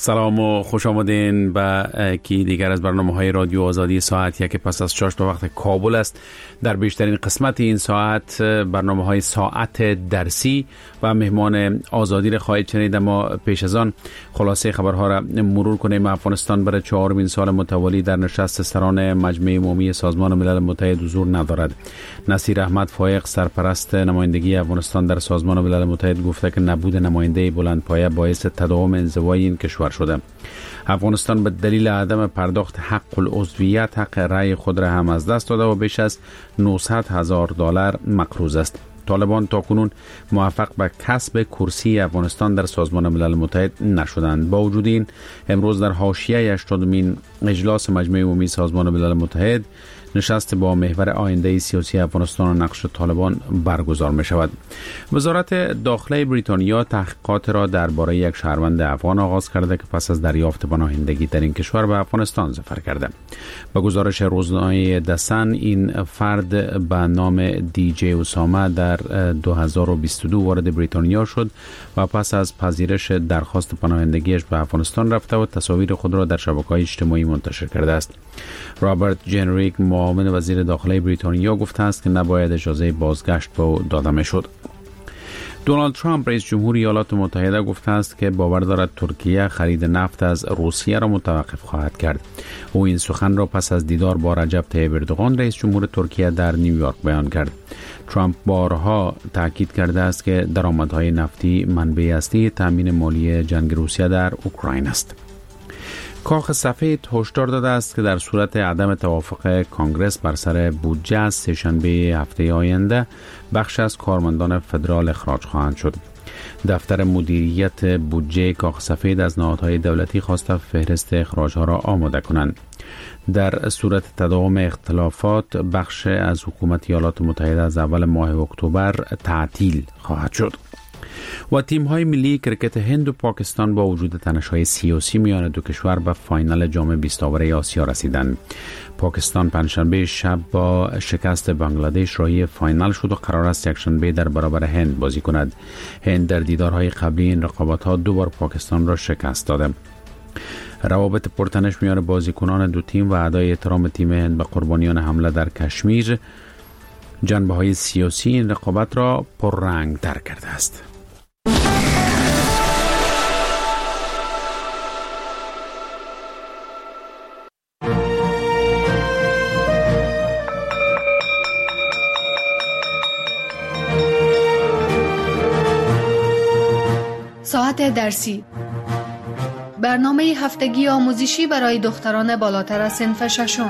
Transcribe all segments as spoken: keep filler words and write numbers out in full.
سلام و خوش آمدین به یکی دیگر از برنامه‌های رادیو آزادی ساعت یک پس از چاشت به وقت کابل است. در بیشترین قسمت این ساعت برنامه‌های ساعت درسی و مهمان آزادی را خواهید شنید. اما پیش از آن خلاصه خبرها را مرور کنیم. افغانستان برای چهارمین سال متوالی در نشست سران مجمع عمومی سازمان ملل متحد حضور ندارد. نصیر احمد فایق سرپرست نمایندگی افغانستان در سازمان ملل متحد گفته که نبود نماینده بلندپایه باعث تداوم انزوای این کشور شده. افغانستان به دلیل عدم پرداخت حق العضویت حق رأی خود را هم از دست داده و بیش از نهصد هزار دلار مقروض است. طالبان تاکنون موفق به کسب کرسی افغانستان در سازمان ملل متحد نشدند. با وجود این امروز در حاشیه هشتادمین اجلاس مجمع عمومی سازمان ملل متحد نشست با محور آینده سیاسی افغانستان و نقش طالبان برگزار می شود. وزارت داخله بریتانیا تحقیقات را درباره یک شهروند افغان آغاز کرده که پس از دریافت پناهندگی در این کشور به افغانستان سفر کرده. به گزارش روزنامه دسن این فرد به نام دی جی اسامه در دو هزار و بیست و دو وارد بریتانیا شد و پس از پذیرش درخواست پناهندگیش به افغانستان رفته و تصاویر خود را در شبکه‌های اجتماعی منتشر کرده است. رابرت جنریک معاون وزیر داخله بریتانیا گفته است که نباید اجازه بازگشت به او داده میشد. دونالد ترامپ رئیس جمهور ایالات متحده گفته است که باور دارد ترکیه خرید نفت از روسیه را متوقف خواهد کرد. او این سخن را پس از دیدار با رجب طیب اردوغان رئیس جمهور ترکیه در نیویورک بیان کرد. ترامپ بارها تاکید کرده است که درآمدهای نفتی منبع اصلی تامین مالی جنگ روسیه در اوکراین است. کاخ سفید هشدار داده است که در صورت عدم توافق کانگرس بر سر بودجه از سه‌شنبه هفته آینده بخش از کارمندان فدرال اخراج خواهند شد. دفتر مدیریت بودجه کاخ سفید از نهادهای دولتی خواسته فهرست اخراج‌ها را آماده کنند. در صورت تداوم اختلافات بخش از حکومت ایالات متحده از اول ماه اکتبر تعطیل خواهد شد. و تیم‌های ملی کرکت هند و پاکستان با وجود تنش‌های سیاسی میان دو کشور به فاینال جام بیست آوره آسیا رسیدند. پاکستان پنجشنبه شب با شکست بنگلادش راهی فاینال شد و قرار است یکشنبه در برابر هند بازی کند. هند در دیدارهای قبلی این رقابت‌ها دو بار پاکستان را شکست داده. روابط پرتنش میان بازیکنان دو تیم و ادای احترام تیم هند به قربانیان حمله در کشمیر جنبه‌های سیاسی این رقابت را پررنگ‌تر کرده است. ساعت درسی، برنامه هفتگی آموزشی برای دختران بالاتر از صنف ششم.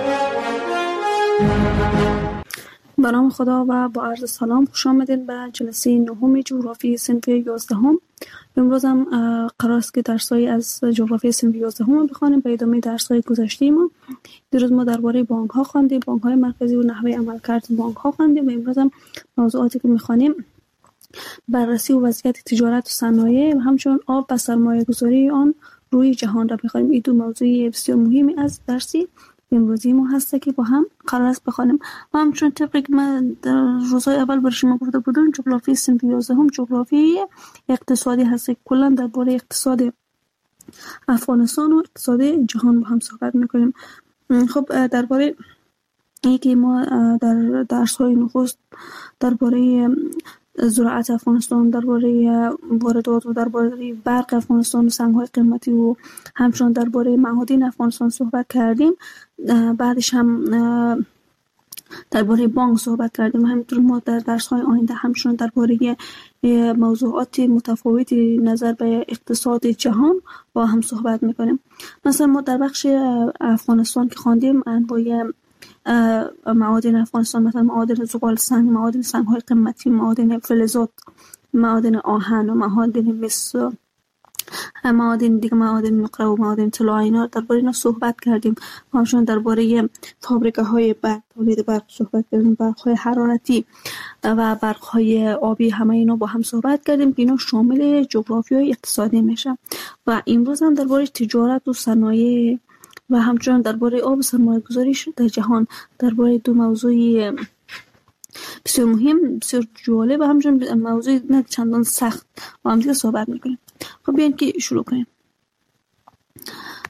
به نام خدا و با عرض سلام خوش آمدین به جلسه نهم جغرافی صنف یازدهم. امروز هم قرار است که درس‌های از جغرافی صنف یازدهم بخوانیم به ادامه درس‌های گذشته ما. دیروز ما درباره بانک‌ها خواندیم، بانک‌های مرکزی و نحوه عملکرد بانک‌ها خواندیم و امروز هم موضوعاتی که می‌خوانیم بررسی و وضعیت تجارت و صنایع و همچنین آب و سرمایه‌گذاری آن روی جهان را بخوانیم. این دو موضوع بسیار مهمی از درسی امروزی ما هست که با هم قرار است بخوانیم. و همچنین طبقی که من در روزهای اول برای شما گفته بودم جغرافی صنف یازدهم جغرافی اقتصادی هست. کلا درباره اقتصاد افغانستان و اقتصاد جهان با هم صحبت میکنیم. خب درباره اینکه ما در درس‌های نخست درباره زراعت افغانستان، درباره واردات و درباره برق افغانستان و سنگ‌های قیمتی و همچنین درباره معادن افغانستان صحبت کردیم. بعدش هم درباره بانک صحبت کردیم. همینطور ما در درس‌های آینده همچنین درباره موضوعات متفاوتی نظر به اقتصاد جهان با هم صحبت می‌کنیم. مثلا ما در بخش افغانستان که خواندیم انواع معادن افغانستان، مثلا معادن زغال سنگ، معادن سنگ‌های قیمتی، معادن فلزات، معادن آهن و معادن مس، معادن دیگه معادن نقره و معادن طلا، اینا درباره اینا صحبت کردیم. همچنین درباره فابریکه‌های برق، تولید برق صحبت کردیم، برق‌های حرارتی و برق‌های آبی، همه اینا با هم صحبت کردیم که اینا شامل جغرافیای اقتصادی میشه. و امروز هم درباره تجارت و صنایع و همچنین درباره آب سرمایه‌گذاری در جهان، درباره دو موضوع بسیار مهم، بسیار جالب و همچنین موضوع نه چندان سخت با هم دیگه صحبت میکنیم. خب بیاین که شروع کنیم.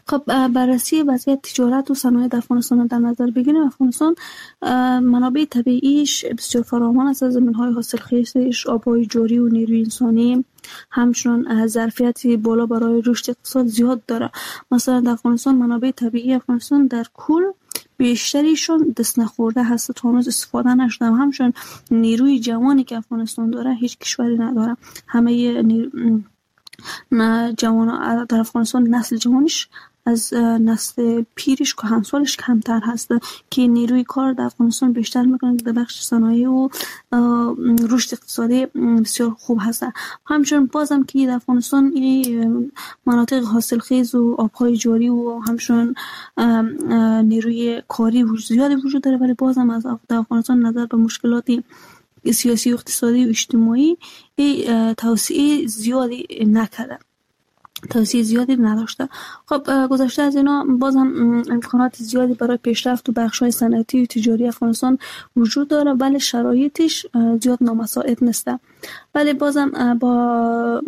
خب بررسی وضعیت تجارت و صنایع در افغانستان در نظر بگیریم، افغانستان منابع طبیعیش بسیار فراوان است. از زمین‌های حاصلخیزش، آب‌های جاری و نیروی انسانی، همچنین ظرفیت بالا برای رشد اقتصاد زیاد داره. مثلا در افغانستان منابع طبیعی افغانستان در کل بیشتریشون دست نخورده هست، تا هنوز استفاده نشده. همچنین نیروی جوانی که افغانستان داره هیچ کشوری نداره. همه نیرو... نه جوان در افغانستان نسل جوانش از نسل پیرش که همسالش کمتر هست، که نیروی کار در افغانستان بیشتر میکنه در بخش صنایع و رشد اقتصادی بسیار خوب هست. همچنین بازم که در افغانستان مناطق حاصلخیز و آبهای جاری و همچنین نیروی کاری زیادی وجود داره، ولی بازم از در افغانستان نظر به مشکلاتی سیاسی و اقتصادی و اجتماعی توسعه زیادی نکرده، توسعه زیادی نداشته. خب گذشته از اینا بازم امکانات زیادی برای پیشرفت و بخش‌های صنعتی و تجاری افغانستان وجود داره، ولی شرایطش زیاد نامساعد نیست. ولی بازم با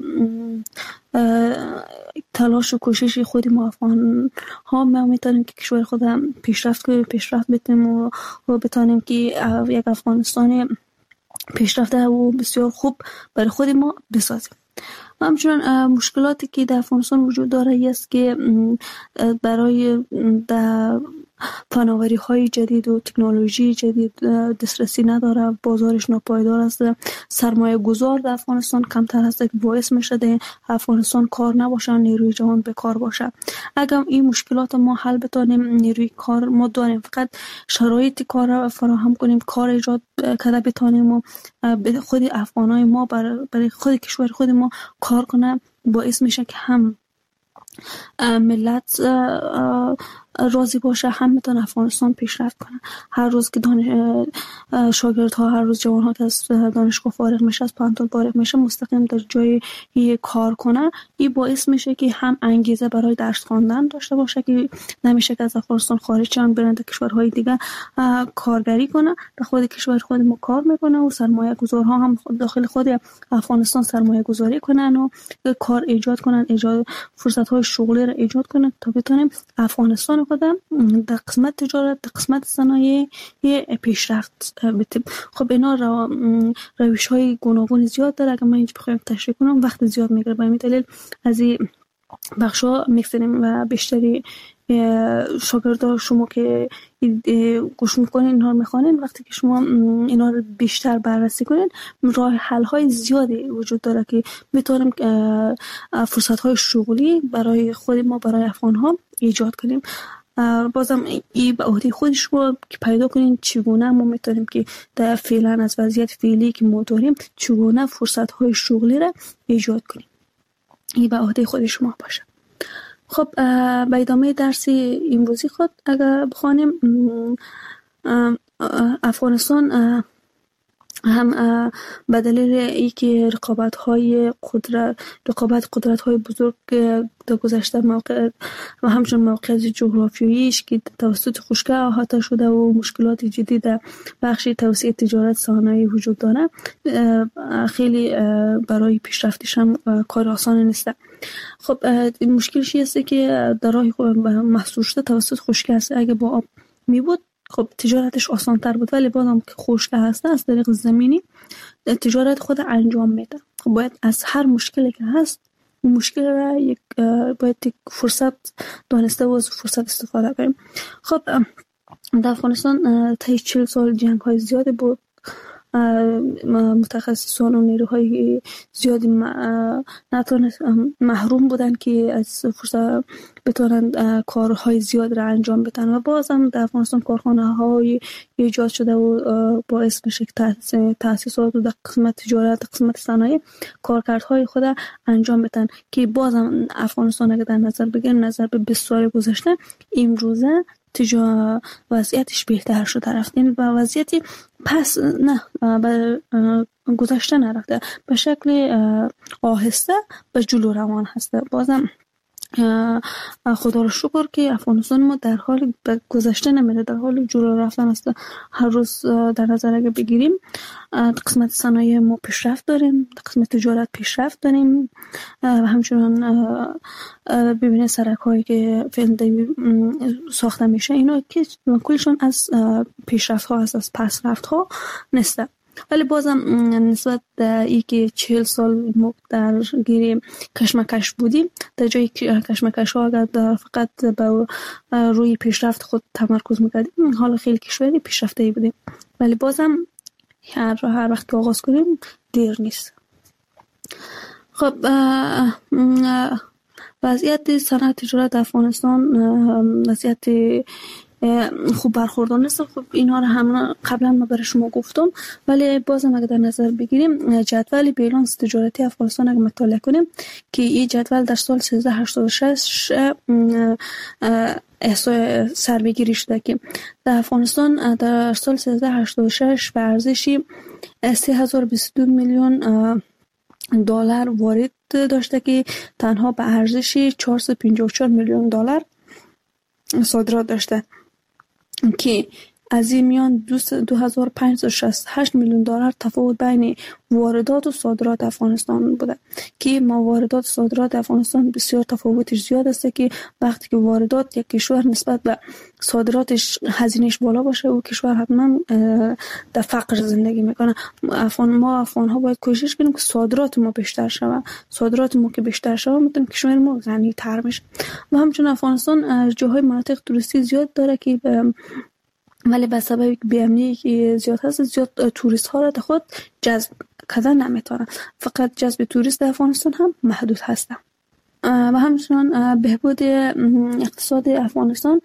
تلاش و کوشش خود ما افغان ها ما میتونیم که کشور خود پیشرفت کنیم، پیشرفت بتیم و بتونیم که یک افغانستان پیشرفته و بسیار خوب برای خود ما بسازیم. همچنین مشکلاتی که در افغانستان وجود داره است که برای در فناوری های جدید و تکنولوژی جدید دسترسی نداره، بازارش ناپایدار است، سرمایه گذار در افغانستان کمتر هست که باعث میشه در افغانستان کار نباشه، نیروی جوان بیکار باشه. اگر این مشکلات ما حل بتونیم، نیروی کار ما داریم، فقط شرایط کار فراهم کنیم، کار ایجاد کرده بتونیم و خود افغانای ما برای خود کشور خود ما کار کنه، باعث میشه که هم ملت راضی باشه، هم میتونه افغانستان پیشرفت کنه. هر روز که دانش شاگردها، هر روز جوانها که از دانشگاه فارغ میشه، از پانتون فارغ میشه، مستقیم در جای کار کنه، این باعث میشه که هم انگیزه برای درس خواندن داشته باشه، که نمیشه که از افغانستان خارج شن برن در کشورهای دیگه کارگری کنه، در خود کشور خود ما کار میکنه و سرمایه گذارها هم داخل خود افغانستان سرمایه گذاری کنن و کار ایجاد کنن، ایجاد فرصت های شغلی را ایجاد کنن تا بتونیم افغانستان خودم در قسمت تجارت، در قسمت صنایع پیشرفت بتیم. خب اینا رو روش های گوناگون زیاد داره، اگر من اینجا بخوایم تشریح کنم وقت زیاد میگیره، به همین دلیل از این بخشا میگذاریم و بیشتری شاگردان شما که گوش میکنین اینها رو میخوانین، وقتی که شما اینا رو بیشتر بررسی کنین، راه حل های زیادی وجود داره که میتونیم فرصت های شغلی برای خود ما، برای افغان ها ایجاد کنیم. بازم این به عهده خود شما که پیدا کنین چگونه ما میتونیم که در فعلا از وضعیت فعلی که ما داریم چگونه فرصت های شغلی را ایجاد کنیم، این به عهده خود شما باشه. خب به ادامه درس امروزی خود اگر بخوانیم، افغانستان هم به دلیل اینکه رقابت های قدرت رقابت قدرت های بزرگ در گذشته موقع و همچنین موقعیت جغرافیاییش که توسط خشکی احاطه شده و مشکلات جدی در بخش توسعه تجارت صنایع وجود داره، خیلی برای پیشرفتش هم کار آسان نیست. خب مشکلش هست که در راه محصول شده توسط خشکی است. اگه با آب می بود خب تجارتش آسان تر بود، ولی بعدم که خشک هسته از طریق زمینی تجارت خود انجام میده. خب باید از هر مشکلی که هست اون مشکل را یک باید یک فرصت دانسته و از فرصت استفاده کنیم. خب در افغانستان تا چهل سال جنگ های زیادی بود، متخصصان و نیروهای زیادی نتونست محروم بودن که از فرصت بتونن کارهای زیاد را انجام بدن و بازم در افغانستان کارخانه های ایجاد شده و باعث میشه که تأسیسات و در قسمت تجارت، در قسمت صنایع کارکردهای خود انجام بدن که بازم افغانستان اگر در نظر بگیریم، نظر به بیست سال گذشته، امروزه تجا وضعیتش بهتر شده رفت، یعنی با وضعیتی پس نه به گذشته نرفته، به شکل آهسته به جلو روان هسته. بازم خدا رو شکر که افغانستان ما در حال گذشته نمیره، در حال جلو رفتن است. هر روز در نظر اگه بگیریم قسمت صنایع ما پیشرفت داریم، قسمت تجارت پیشرفت داریم و همچنان ببینید سرک هایی که فعلا ساخته میشه اینا که کلشون از پیشرفت ها هست، از پس رفت ها نیست. ولی بازم نسبت ای که چهل سال ما در گیری کشمکش بودیم، در جای کشمکش ها اگر فقط به روی پیشرفت خود تمرکز میکردیم حالا خیلی کشوری پیشرفته بودیم، ولی بازم هر هر وقت که آغاز کنیم دیر نیست. خب وضعیت صنعت تجارت افغانستان وضعیت خوب برخوردار نیست. خب اینها رو هم قبلا ما برای شما گفتم، ولی بازم اگر در نظر بگیریم جدول بیلانس تجارتی افغانستان اگر مطالعه کنیم که این جدول در سال سیزده هشتاد و شش احصای سربگیری شده که در افغانستان در سال سیزده هشتاد و شش به ارزش سه هزار و بیست و دو میلیون دلار وارد داشته که تنها به ارزش چهارصد و پنجاه و چهار میلیون دلار صادرات داشته که از این میان دو هزار و پانصد و شصت و هشت میلیون دلار تفاوت بین واردات و صادرات افغانستان بوده که ما واردات و صادرات افغانستان بسیار تفاوتش زیاد است که وقتی که واردات یک کشور نسبت به صادراتش هزینهش بالا باشه و کشور حتما در فقر زندگی میکنه. افغان ما افغان ها باید کوشش کنیم که صادرات ما بیشتر شود، صادرات ما که بیشتر شود میتونیم کشور ما غنی تر میشه. و همچنین افغانستان جاهای مناطق توریستی زیاد داره که ولی به سبب بی‌امنی که زیاد هست زیاد توریست ها را خود جذب کردن نمیتونه، فقط جذب توریست افغانستان هم محدود هست. و همچنان بهبود اقتصاد افغانستان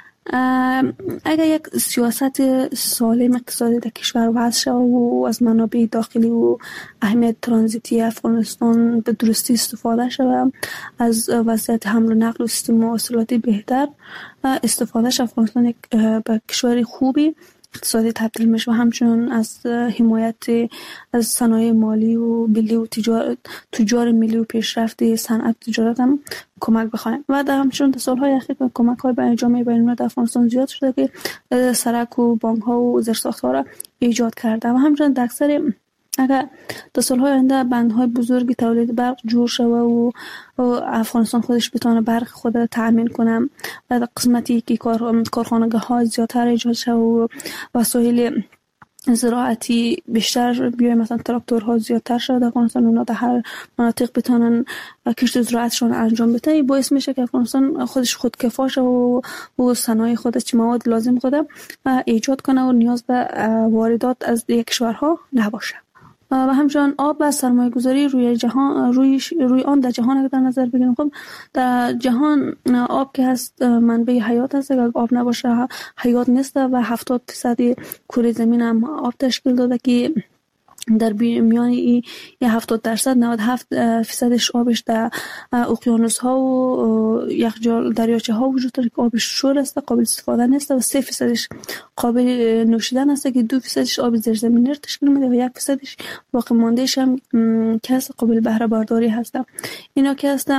اگر یک سیاست سالم اقتصادی در کشور وضع شود و از منابع داخلی و اهمیت ترانزیتی افغانستان به درستی استفاده شود، از وضعیت حمل و نقل و سیستم مواصلاتی بهتر استفاده شود، افغانستان یک به کشور خوبی اقتصادی تبدیل میشه و همچنان از حمایت از صنایع مالی و ملی و تجار تجار ملی و پیشرفت صنعت تجارت هم کمک بخواهیم. و در همچنان در سالهای اخیر کمک های به جامعه بین‌المللی در افغانستان زیاد شده که سرک و بانک ها و زیرساخت ها را ایجاد کرده و همچنان در اکثر اگر در سالهای آینده بندهای بزرگی تولید برق جور شود و, و افغانستان خودش بتونه برق خود را تأمین کنه و در قسمتی که کار کارخانگاه ها زیادتر ایجاد شود و وسایل زراعتی بیشتر بیای مثلا تراکتورها زیادتر شد در افغانستان، اونا در هر مناطق بتونن کشت زراعتشون انجام بده، این باعث میشه که افغانستان خودش خودکفا شه و و صنایع خودش چه مواد لازم خوده ایجاد کنه و نیاز به واردات از دیگر کشورها نباشه. و همچنان آب و سرمایه گذاری روی جهان روی روی آن در جهان اگر در نظر بگیریم، خب در جهان آب که هست منبع حیات هست، اگر آب نباشه حیات نیست و هفتاد درصد کره زمین هم آب تشکیل داده که در میان این هفتاد درصد نود و هفت درصدش آبش در اقیانوس ها و یخچال دریاچه ها وجود داره که آبش شور است، قابل استفاده نیست و سه درصدش قابل نوشیدن است که دو درصدش آب زیرزمینی تشکیل میده و یک درصدش باقی ماندهش هم که قابل بهره برداری هست. اینا که هست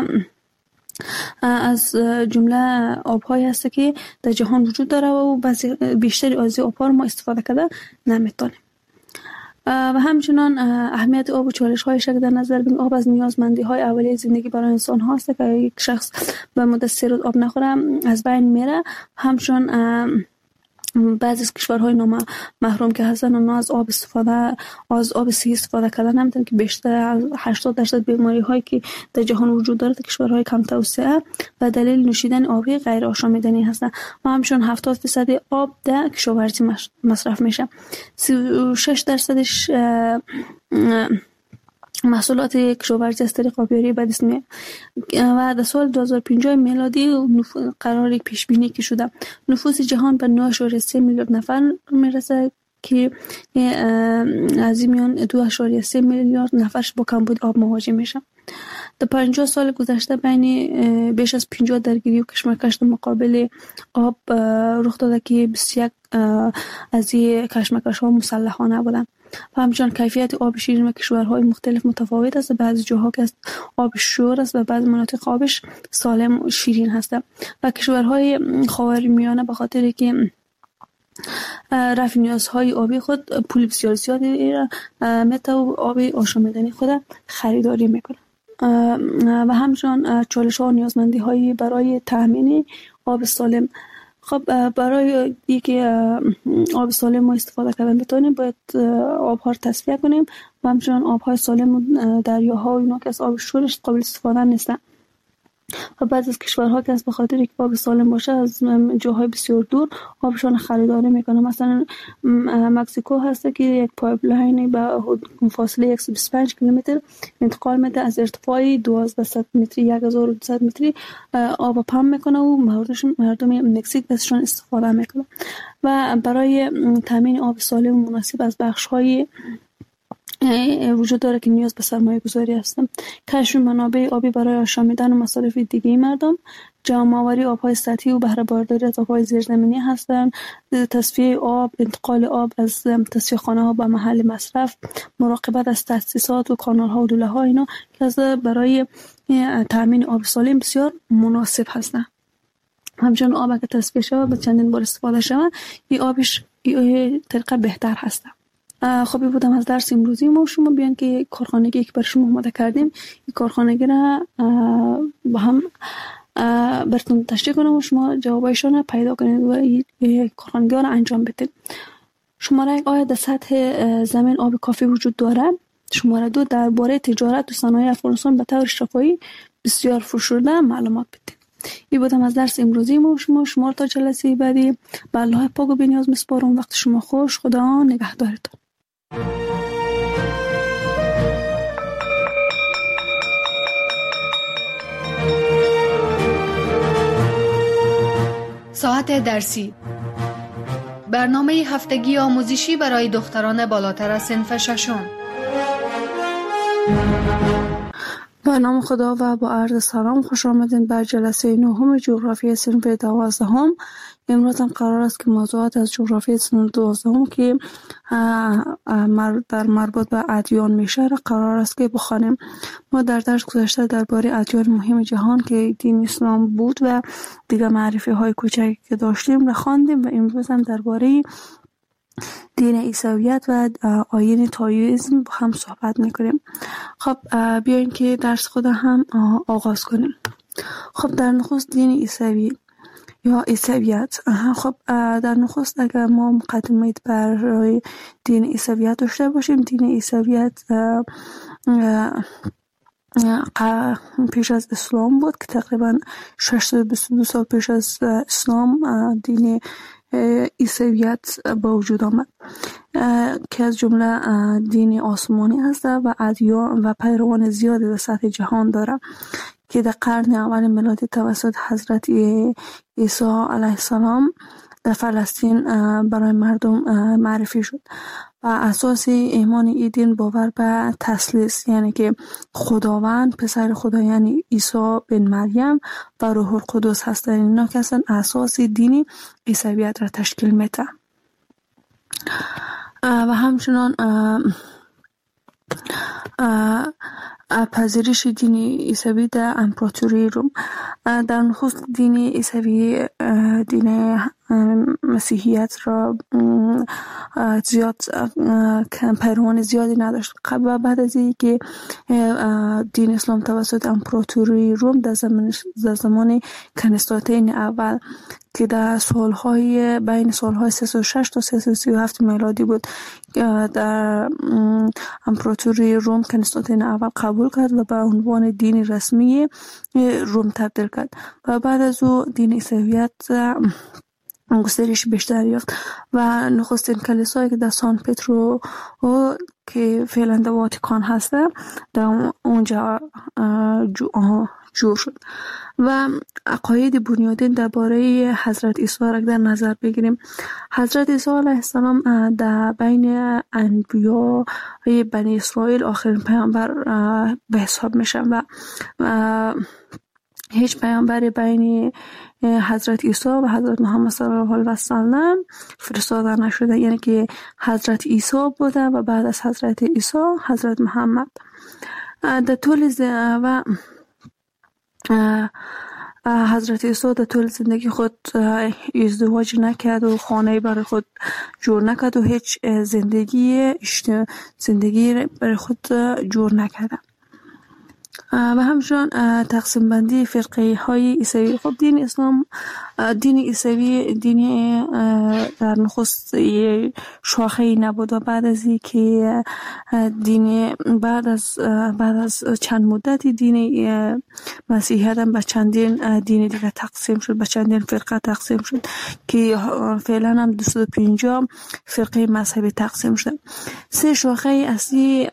از جمله آب‌هایی هست که در جهان وجود داره و بعضی بیشتری از آب‌ها ما استفاده کرده نمیتونیم. و همچنان اهمیت آب و چالش‌هایش را در نظر بگیریم، آب از نیازمندی‌های اولیه زندگی برای انسان هاست که یک شخص به مدت سه روز آب نخوره از بین میره. همچنان بعضی از کشورهای نامحروم که هستن اونا از آب استفاده از آب صحی استفاده کردن نمیتونن که بیشتر از هشتاد درصد بیماری هایی که در جهان وجود داره در کشورهای کم توسعه و دلیل نوشیدن آبی غیر آشامیدنی هستن و همچنان هفتاد درصد آب در کشاورزی مصرف میشه. سی و شش درصدش محصولات کشاورزی از طریق آبیاری به دست میاد و در سال دو هزار و پنجاه میلادی قرار پیش بینی که شده نفوس جهان به نه اشاریه سه میلیارد نفر میرسه که از این میان دو اشاریه سه میلیارد نفرش با کمبود آب مواجه میشه. در پنجاه سال گذشته بین بیش از پنجاه درگیری و کشمکش مقابل آب رخ داده که بیست و یک از این کشمکش ها مسلحانه بودند. و همچنان کیفیت آب شیرین و کشورهای مختلف متفاوت است. بعضی جاها که آب شور است و بعضی مناطق آبش سالم و شیرین هست. و کشورهای خاورمیانه به خاطر که رفع نیازهای آبی خود پول بسیار زیادی را متا و آب آشامیدنی خود خریداری میکنه و همچنان چالش ها و نیازمندی هایی برای تامین آب سالم. خب برای اینکه آب سالم ما استفاده کردن بتونیم باید آبها رو تصفیه کنیم و همچنان آبهای سالم و دریاها و اینا که از آب شورش قابل استفاده نیستن. و بعضی از کشورها که از بخاطر اینکه آب سالم باشه از جاهای بسیار دور آبشان خریداری میکنه. مثلا مکزیکو هست که یک پایپلاین به فاصله صد و بیست و پنج کیلومتر انتقال میده از ارتفاع دوازده متری یک هزار و دویست متری آب پمپ میکنه و مردم مردم مکزیک ازشان استفاده میکنه. و برای تامین آب سالم و مناسب از بخش‌های وجود داره که نیاز به سرمایه گذاری هستند. کشف منابع آبی برای آشامیدن و مصارف دیگه مردم، جمع آوری آبهای سطحی و بهره برداری از آبهای زیرزمینی هستند، تصفیه آب، انتقال آب از تصفیه خانه ها به محل مصرف، مراقبت از تاسیسات و کانال ها و لوله ها، اینا که از برای تامین آب سالم بسیار مناسب هستند. همچنین آب که تصفیه شود به چندین بار استفاده شود این آبش این طریقه بهتر هست. خب بودم از درس امروزی ما شما بیان که کارخانگی که بر شما آماده کردیم این کارخانگی را با هم براتون تشریح کنم و شما جوابایشان را پیدا کنید و این کارخانگی را انجام بدید. شماره یک آیا در سطح زمین آب کافی وجود دارد؟ شماره دو درباره تجارت و صنایع افغانستان به طور شفاهی بسیار فروشنده معلومات بدید. این بودم از درس امروزی ما شما شما تا جلسه بعدی به الله پاک و بی‌نیاز میسپارم. وقت شما خوش. خدا نگهدارتان. ساعت درسی، برنامه هفتگی آموزشی برای دختران بالاتر از صنف ششم. به نام خدا و با عرض سلام خوش آمدین بر جلسه نهم جغرافی صنف دوازدهم. امروز هم قرار است که موضوعات از جغرافی صنف دوازدهم که در مربوط به ادیان میشه را قرار است که بخوانیم. ما در درس گذشته درباره ادیان مهم جهان که دین اسلام بود و دیگر معرفی های کوچکی که داشتیم را خواندیم و امروز هم درباره دین عیسویت و آیین تائویسم هم صحبت میکنیم. خب بیاین که درس خود هم آغاز کنیم. خب در نخست دین عیسوی یا عیسویت. خب در نخست اگر ما مقدمه برای دین عیسویت داشته باشیم، دین عیسویت پیش از اسلام بود که تقریبا ششصد و بیست و دو سال پیش از اسلام دین عیسویت با وجود آمد که از جمله دین آسمانی هست و ادیان و پیروان زیادی در سطح جهان داره که در قرن اول میلادی توسط حضرت عیسی علیه السلام در فلسطین برای مردم معرفی شد و اساس ایمان این دین باور به تثلیث، یعنی که خداوند پسر خدا یعنی عیسی بن مریم و روح القدس هستند. اینا که اصلا اساس دینی عیسویت را تشکیل میده. و همچنان پذیرش دین عیسوی در امپراتوری روم. در نخست دین عیسوی دین مسیحیت را زیاد پیروان زیادی نداشت. و بعد از اینکه دین اسلام توسط امپراتوری روم در زمان در زمان کنستانتین اول که در سالهای بین سالهای سیصد و شش تا سیصد و سی و هفت میلادی بود در امپراتوری روم کنستانتین اول قبول کرد و به عنوان دین رسمی روم تبدیل کرد و بعد از او دین عیسویت گسترش بیشتر یافت و نخستین کلیسایی که در سان پترو که فعلا در واتیکان هست در اونجا جور شد. و عقاید بنیادین درباره حضرت عیسی را در نظر بگیریم. حضرت عیسی علیه السلام در بین انبیای بنی اسرائیل آخرین پیامبر به حساب میشن و هیچ پیامبری بین حضرت عیسی و حضرت محمد صلی الله علیه و سلم فرستاده نشده، یعنی که حضرت عیسی بوده و بعد از حضرت عیسی حضرت محمد. در طول ز... و حضرت عیسی در طول زندگی خود ازدواج نکرد و خانه برای خود جور نکرد و هیچ زندگی زندگی برای خود جور نکرد. و همچنان تقسیم بندی فرقه های عیسوی. خب دین اسلام، دین عیسوی دین در نخست شاخه‌ای نبود و بعد از اینکه دین بعد از بعد از چند مدتی دین مسیحیت هم به چندین دین دیگه تقسیم شد، به چندین فرقه تقسیم شد که فعلا هم دویست و پنجاه فرقه مذهبی تقسیم شد. سه شاخه اصلی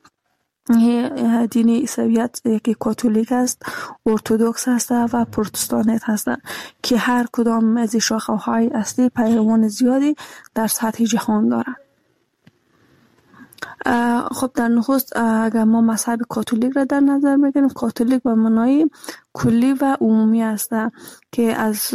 دین عیسویت یکی کاتولیک است، ارتدوکس است و پروتستانت هست که هر کدام از شاخه های اصلی پیروان زیادی در سطح جهان دارند. خب در نخست اگر ما مذهب کاتولیک را در نظر بگیریم، کاتولیک به معنای کلی و عمومی است که از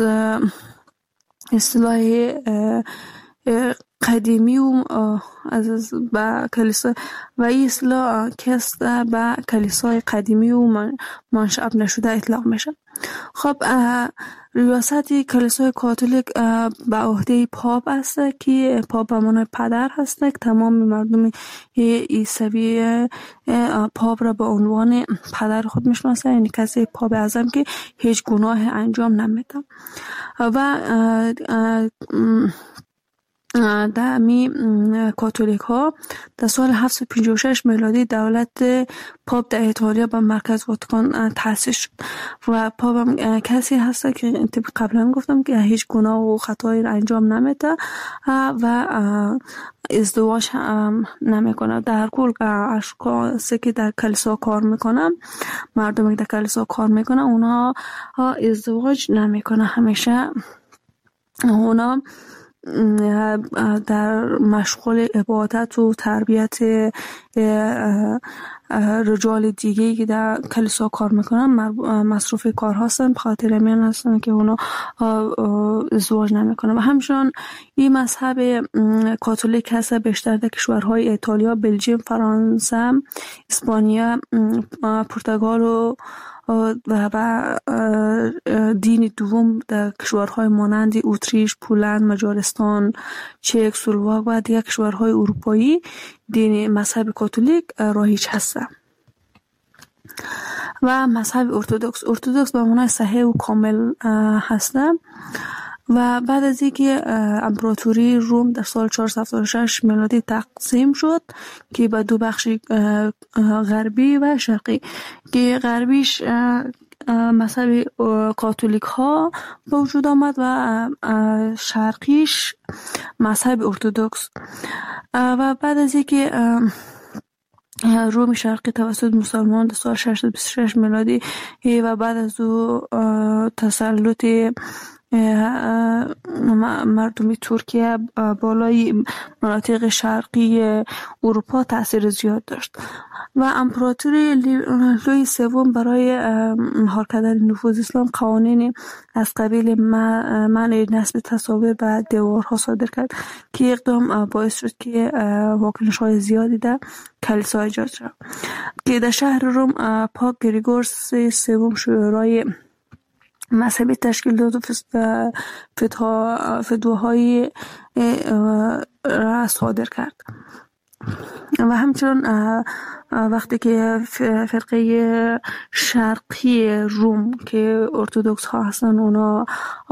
اصطلاح قدیمی و از با کلیسا و این اصطلاح کس با کلیسای قدیمی و منشأ نشده اطلاق میشه. خب ریاست کلیسای کاتولیک به عهده پاپ است که پاپ به معنای پدر هست که تمام مردم عیسوی پاپ را به عنوان پدر خود میشناسند، یعنی کسی پاپ اعظم که هیچ گناه انجام نمیده. و در می کاتولیک ها در سال هفتصد و پنجاه و شش میلادی دولت پاپ در ایتالیا به مرکز واتیکان تأسیس شد و پاپ هم کسی هست که قبلا گفتم که هیچ گناه و خطایی را انجام نمیده و ازدواج هم نمیکنه. در کل اشخاصی که در کلیسا کار میکنن، مردمی که در کلیسا کار میکنن، اونا ازدواج نمیکنه، همیشه اونا در مشغول عبادت و تربیت رجال دیگه که در کلیسا کار میکنن مصروف کار هستن، بخاطر همین هستن که اونا ازدواج نمیکنن. و همچنان این مذهب کاتولیک هست بیشتر در کشورهای ایتالیا، بلژیم، فرانسه، اسپانیا، پرتغال و و دین دوم در کشورهای مانند اتریش، پولند، مجارستان، چک، سلواک و دیگر کشورهای اروپایی دین مذهب کاتولیک رایج هست. و مذهب ارتدوکس، ارتدوکس به معنای صحیح و کامل هست و بعد از اینکه امپراتوری روم در سال چهارصد و هفتاد و شش میلادی تقسیم شد که به دو بخش غربی و شرقی، که غربیش مذهب کاتولیک ها به وجود آمد و شرقیش مذهب ارتدوکس. و بعد از اینکه روم شرقی توسط مسلمان در سال ششصد و بیست و شش میلادی و بعد از او تسلط مردمی ترکیه بالای مناطق شرقی اروپا تأثیر زیاد داشت و امپراتوری لویی سوم برای مهار کردن نفوذ اسلام قوانین از قبیل منع نصب تصاویر به دیوارها صادر کرد که اقدام باعث شد که واکنش‌های زیادی در کلیسا ایجاد شد که در شهر روم پاپ گریگورس سوم شورای مذهبی تشکیل داد و فتواهای را صادر کرد. و همچنین وقتی که فرقه شرقی روم که ارتدوکس ها هستن اونا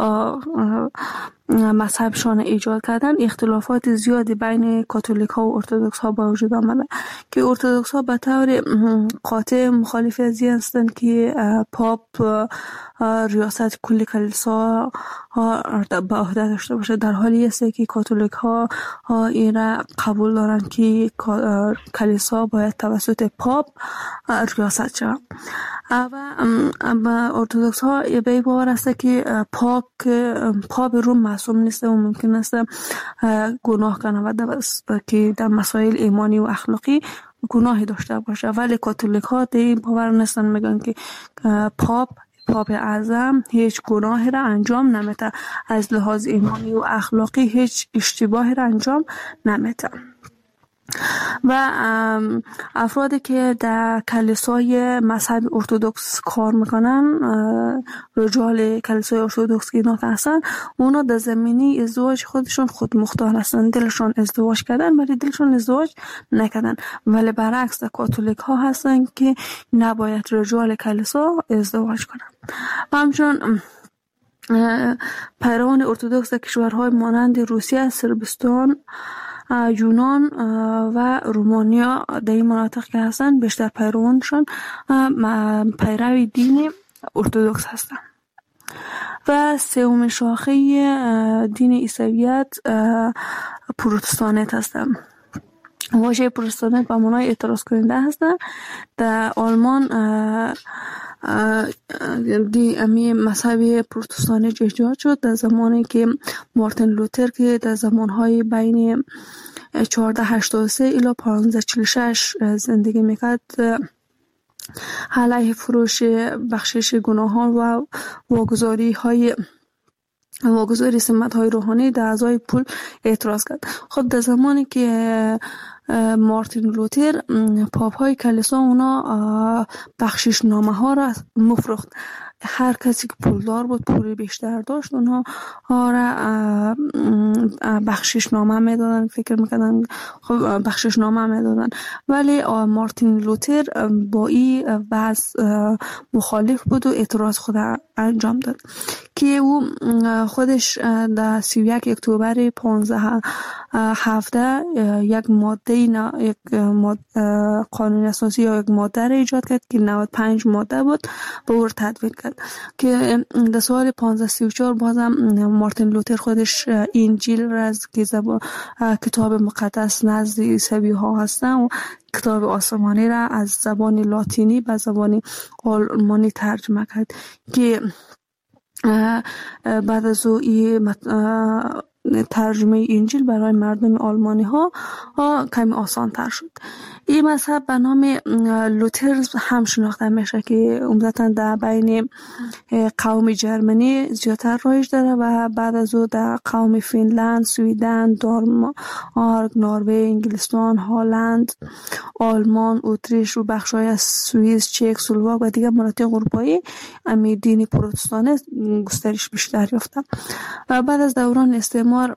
مذهبشان ایجاد کردن، اختلافات زیادی بین کاتولیک ها و ارتدوکس ها با وجود آمده که ارتدوکس ها به طور قاطع مخالف از این هستند که پاپ ریاست کلی کلیسا به عهده داشته باشه، در حالی است که کاتولیک ها این را قبول دارند که کلیسا باید توسط پاپ ریاست شود و ارتدوکس ها به این باور است که پاپ پاپ روم معصوم نیست و ممکن است گناه کنه و که در مسائل ایمانی و اخلاقی گناهی داشته باشه، ولی کاتولیک ها در این باور نیستن، میگن که پاپ پاپ اعظم هیچ گناهی را انجام نمیده، از لحاظ ایمانی و اخلاقی هیچ اشتباهی را انجام نمیده. و افرادی که در کلیسای مذهب ارتدوکس کار میکنن، رجال کلیسای ارتدوکس که اینا هستن، اونا در زمینی ازدواج خودشون خود مختار هستن، دلشون ازدواج کردن ولی دلشون ازدواج نکردن. ولی برعکس در کاتولیک ها هستن که نباید رجال کلیسا ازدواج کنن. و همچنان پیروان ارتدوکس در کشورهای مانند روسیه، صربستان، یونان و رومانیا در این مناطق که هستن بیشتر پیروانشان پیروی دین ارتدوکس هستن. و سومین شاخه دین عیسویت پروتستانیت هستن. واژه پروتستانیت به معنای اعتراض کننده هستن. در آلمان دی امی مذهب پروتستانی ایجاد شد در زمانی که مارتین لوتر که در زمانهای بین چهارده هشتاد و سه الی پانزده چهل و شش زندگی میکرد، علیه فروش بخشش گناهان و واگذاری های واگذاری سمت های روحانی در اعضای پول اعتراض کرد. خود در زمانی که مارتین لوتر، پاپ های کلیسا اونا بخشش نامه ها را مفروخت. هر کسی که پولدار بود، پول بیشتر داشت، اونها را بخشش نامه میدادن، فکر میکردن بخشش نامه میدادن. ولی مارتین لوتر با این وضع مخالف بود و اعتراض خود انجام داد که او خودش در سی و یک اکتبر پانزده هفده یک ماده یک ماده قانون اساسی یا یک ماده را ایجاد کرد که نود و پنج ماده بود به او تدوین کرد که در سال پانزده سی و چهار بازم مارتین لوتر خودش انجیل را از کتاب مقدس نزد عیسوی ها هستن و کتاب آسمانی را از زبان لاتینی به زبان آلمانی ترجمه کرد که بعد از او ترجمه انجیل برای مردم آلمانی ها کمی آسان تر شد. این مذهب به نام لوتر هم شناخته میشه که عمدتاً در بین قوم جرمنی زیادتر رایج داره و بعد از او در قوم فنلند، سویدن، دانمارک، نروژ، انگلستان، هلند، آلمان، اتریش و بخشای از سوئیس، چک، اسلواک و دیگر مناطق اروپایی امی دین پروتستانی گسترش بیشتر یافته. و بعد از دوران استعمار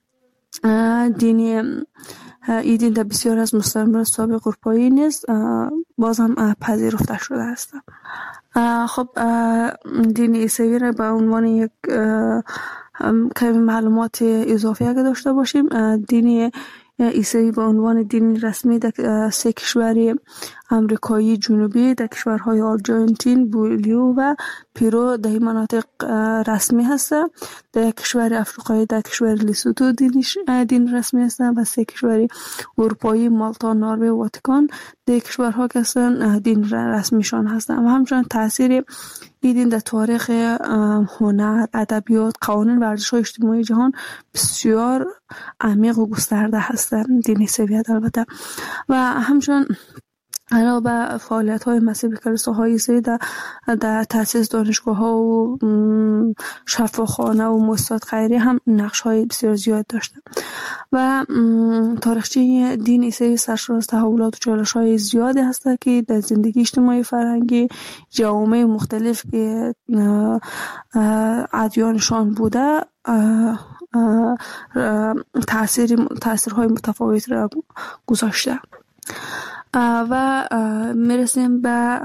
دینی این دین در بسیار از مستعمرات سابق اروپایی نیز باز هم پذیرفته شده است. خب دین عیسوی را به عنوان یک کمی معلومات اضافی اگه داشته باشیم، دین عیسوی به عنوان دین رسمی در سه کشور امریکایی جنوبی، در کشورهای آرژانتین، بولیوی و پیرو در این مناطق رسمی هست. در کشور افریقایی در کشور لیسوتو دین رسمی هست و سه کشور اروپایی مالتا، نروژ و واتیکان در کشورها که هستن دین رسمیشان هستند. و همچنین تاثیر این دین در تاریخ هنر، ادبیات، قوانین و ارزش‌های اجتماعی جهان بسیار عمیق و گسترده هستند، دین عیسویت البته. و همچنین علاوه بر فعالیت‌های مسیحی کلیساهای عیسوی در در تأسیس دانشگاه‌ها و شفاخانه و مؤسسات خیریه هم نقش‌های بسیار زیاد داشته. و تاریخچه دین عیسوی سرشار از تحولات و چالش‌های زیادی هست که در زندگی اجتماعی فرهنگی جوامع مختلف که ادیانشان بوده تأثیر تأثیرهای متفاوت را گذاشته. و میرسیم به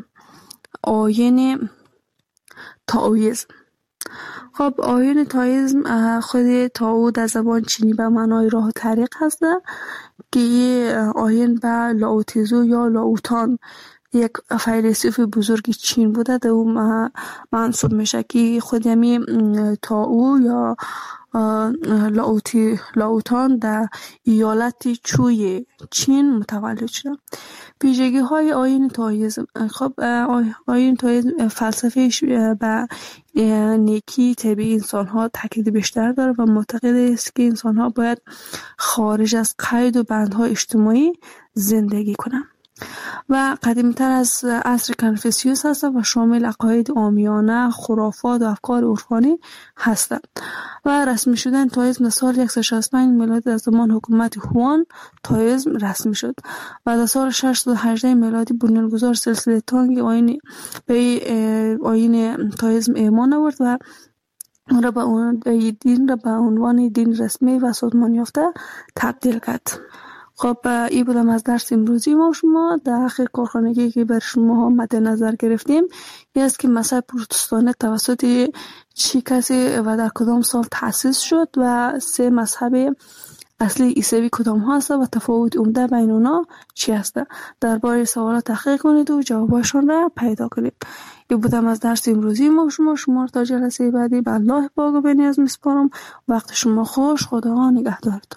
آیین تائویسم. خب آیین تائویسم خود تائو در زبان چینی به معنای راه و طریق هست که آیین به لاوتیزو یا لاوتان یک فیلسوف بزرگ چین بوده، در اون منصوب میشه که خود یمی تائو یا لاوتی لاوتان در ایالت چوی چین متولد شده. ویژگی های آیین تائیسم. خب آیین تائیسم فلسفهش به نیکی طبیعی انسان ها تاکید بیشتر داره و معتقد است که انسان ها باید خارج از قید و بندهای اجتماعی زندگی کنند و قدیمتر از عصر کنفوسیوس هست و شامل عقاید عامیانه، خرافات و افکار عرفانی هستند و رسمی شدن تائیسم در سال صد و شصت و پنج میلادی در زمان حکومت هوان تائیسم رسمی شد و در سال ششصد و هجده میلادی بنیانگذار سلسله تانگ آیین به آیین تائیسم ایمان آورد و اون را به اون دین را به عنوان دین رسمی و سازمان یافته تبدیل کرد. خب این بودم از درس امروزی ما شما. در آخر کارخانگی که بر شما مد نظر گرفتیم این است که مذهب پروتستانی توسط چی کسی و در کدام سال تأسیس شد و سه مذهب اصلی عیسوی کدام ها هست و تفاوت عمده بین اونا چی هست. درباره سوالات تحقیق کنید و جوابشان را پیدا کنید. این بودم از درس امروزی ما شما. شما تا جلسه بعدی به الله پاک و بنیاز میسپارم. وقت شما خوش. خدا نگهدارتان.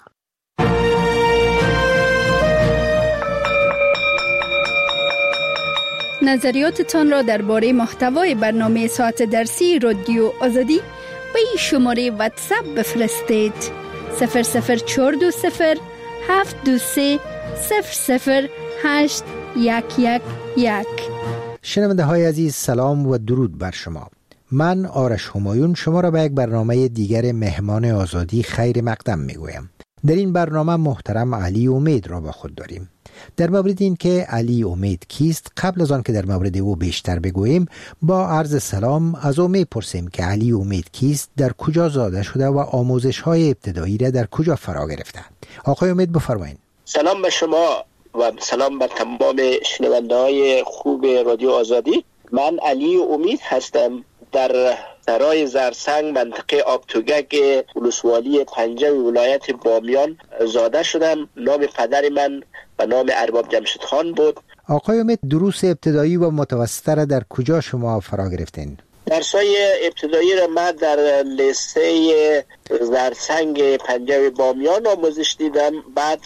نظریاتتان را درباره محتوای برنامه ساعت درسی رادیو آزادی به این شماره واتساپ بفرستید: صفر صفر چهار دو صفر هفت دو سه صفر صفر هشت یک یک یک. شنونده های عزیز، سلام و درود بر شما. من آرش همایون شما را به یک برنامه دیگر مهمان آزادی خیر مقدم می گویم. در این برنامه محترم علی امید را با خود داریم. در مورد این که علی امید کیست، قبل از آن که در مورد او بیشتر بگوییم با عرض سلام از او میپرسیم که علی امید کیست، در کجا زاده شده و آموزش های ابتدایی را در کجا فرا گرفته. آقای امید بفرمایید. سلام به شما و سلام به تمام شنونده های خوب رادیو آزادی. من علی امید هستم، در سرای زرسنگ منطقه آبتوگک ولسوالی پنجم ولایت بامیان زاده شدم. نام پدر من و نام ارباب جمشید خان بود. آقای امید، دروس ابتدایی و متوسطه را در کجا شما فرا گرفتین؟ درسای ابتدایی را من در لیسه زرسنگ پنجم بامیان آموزش دیدم. بعد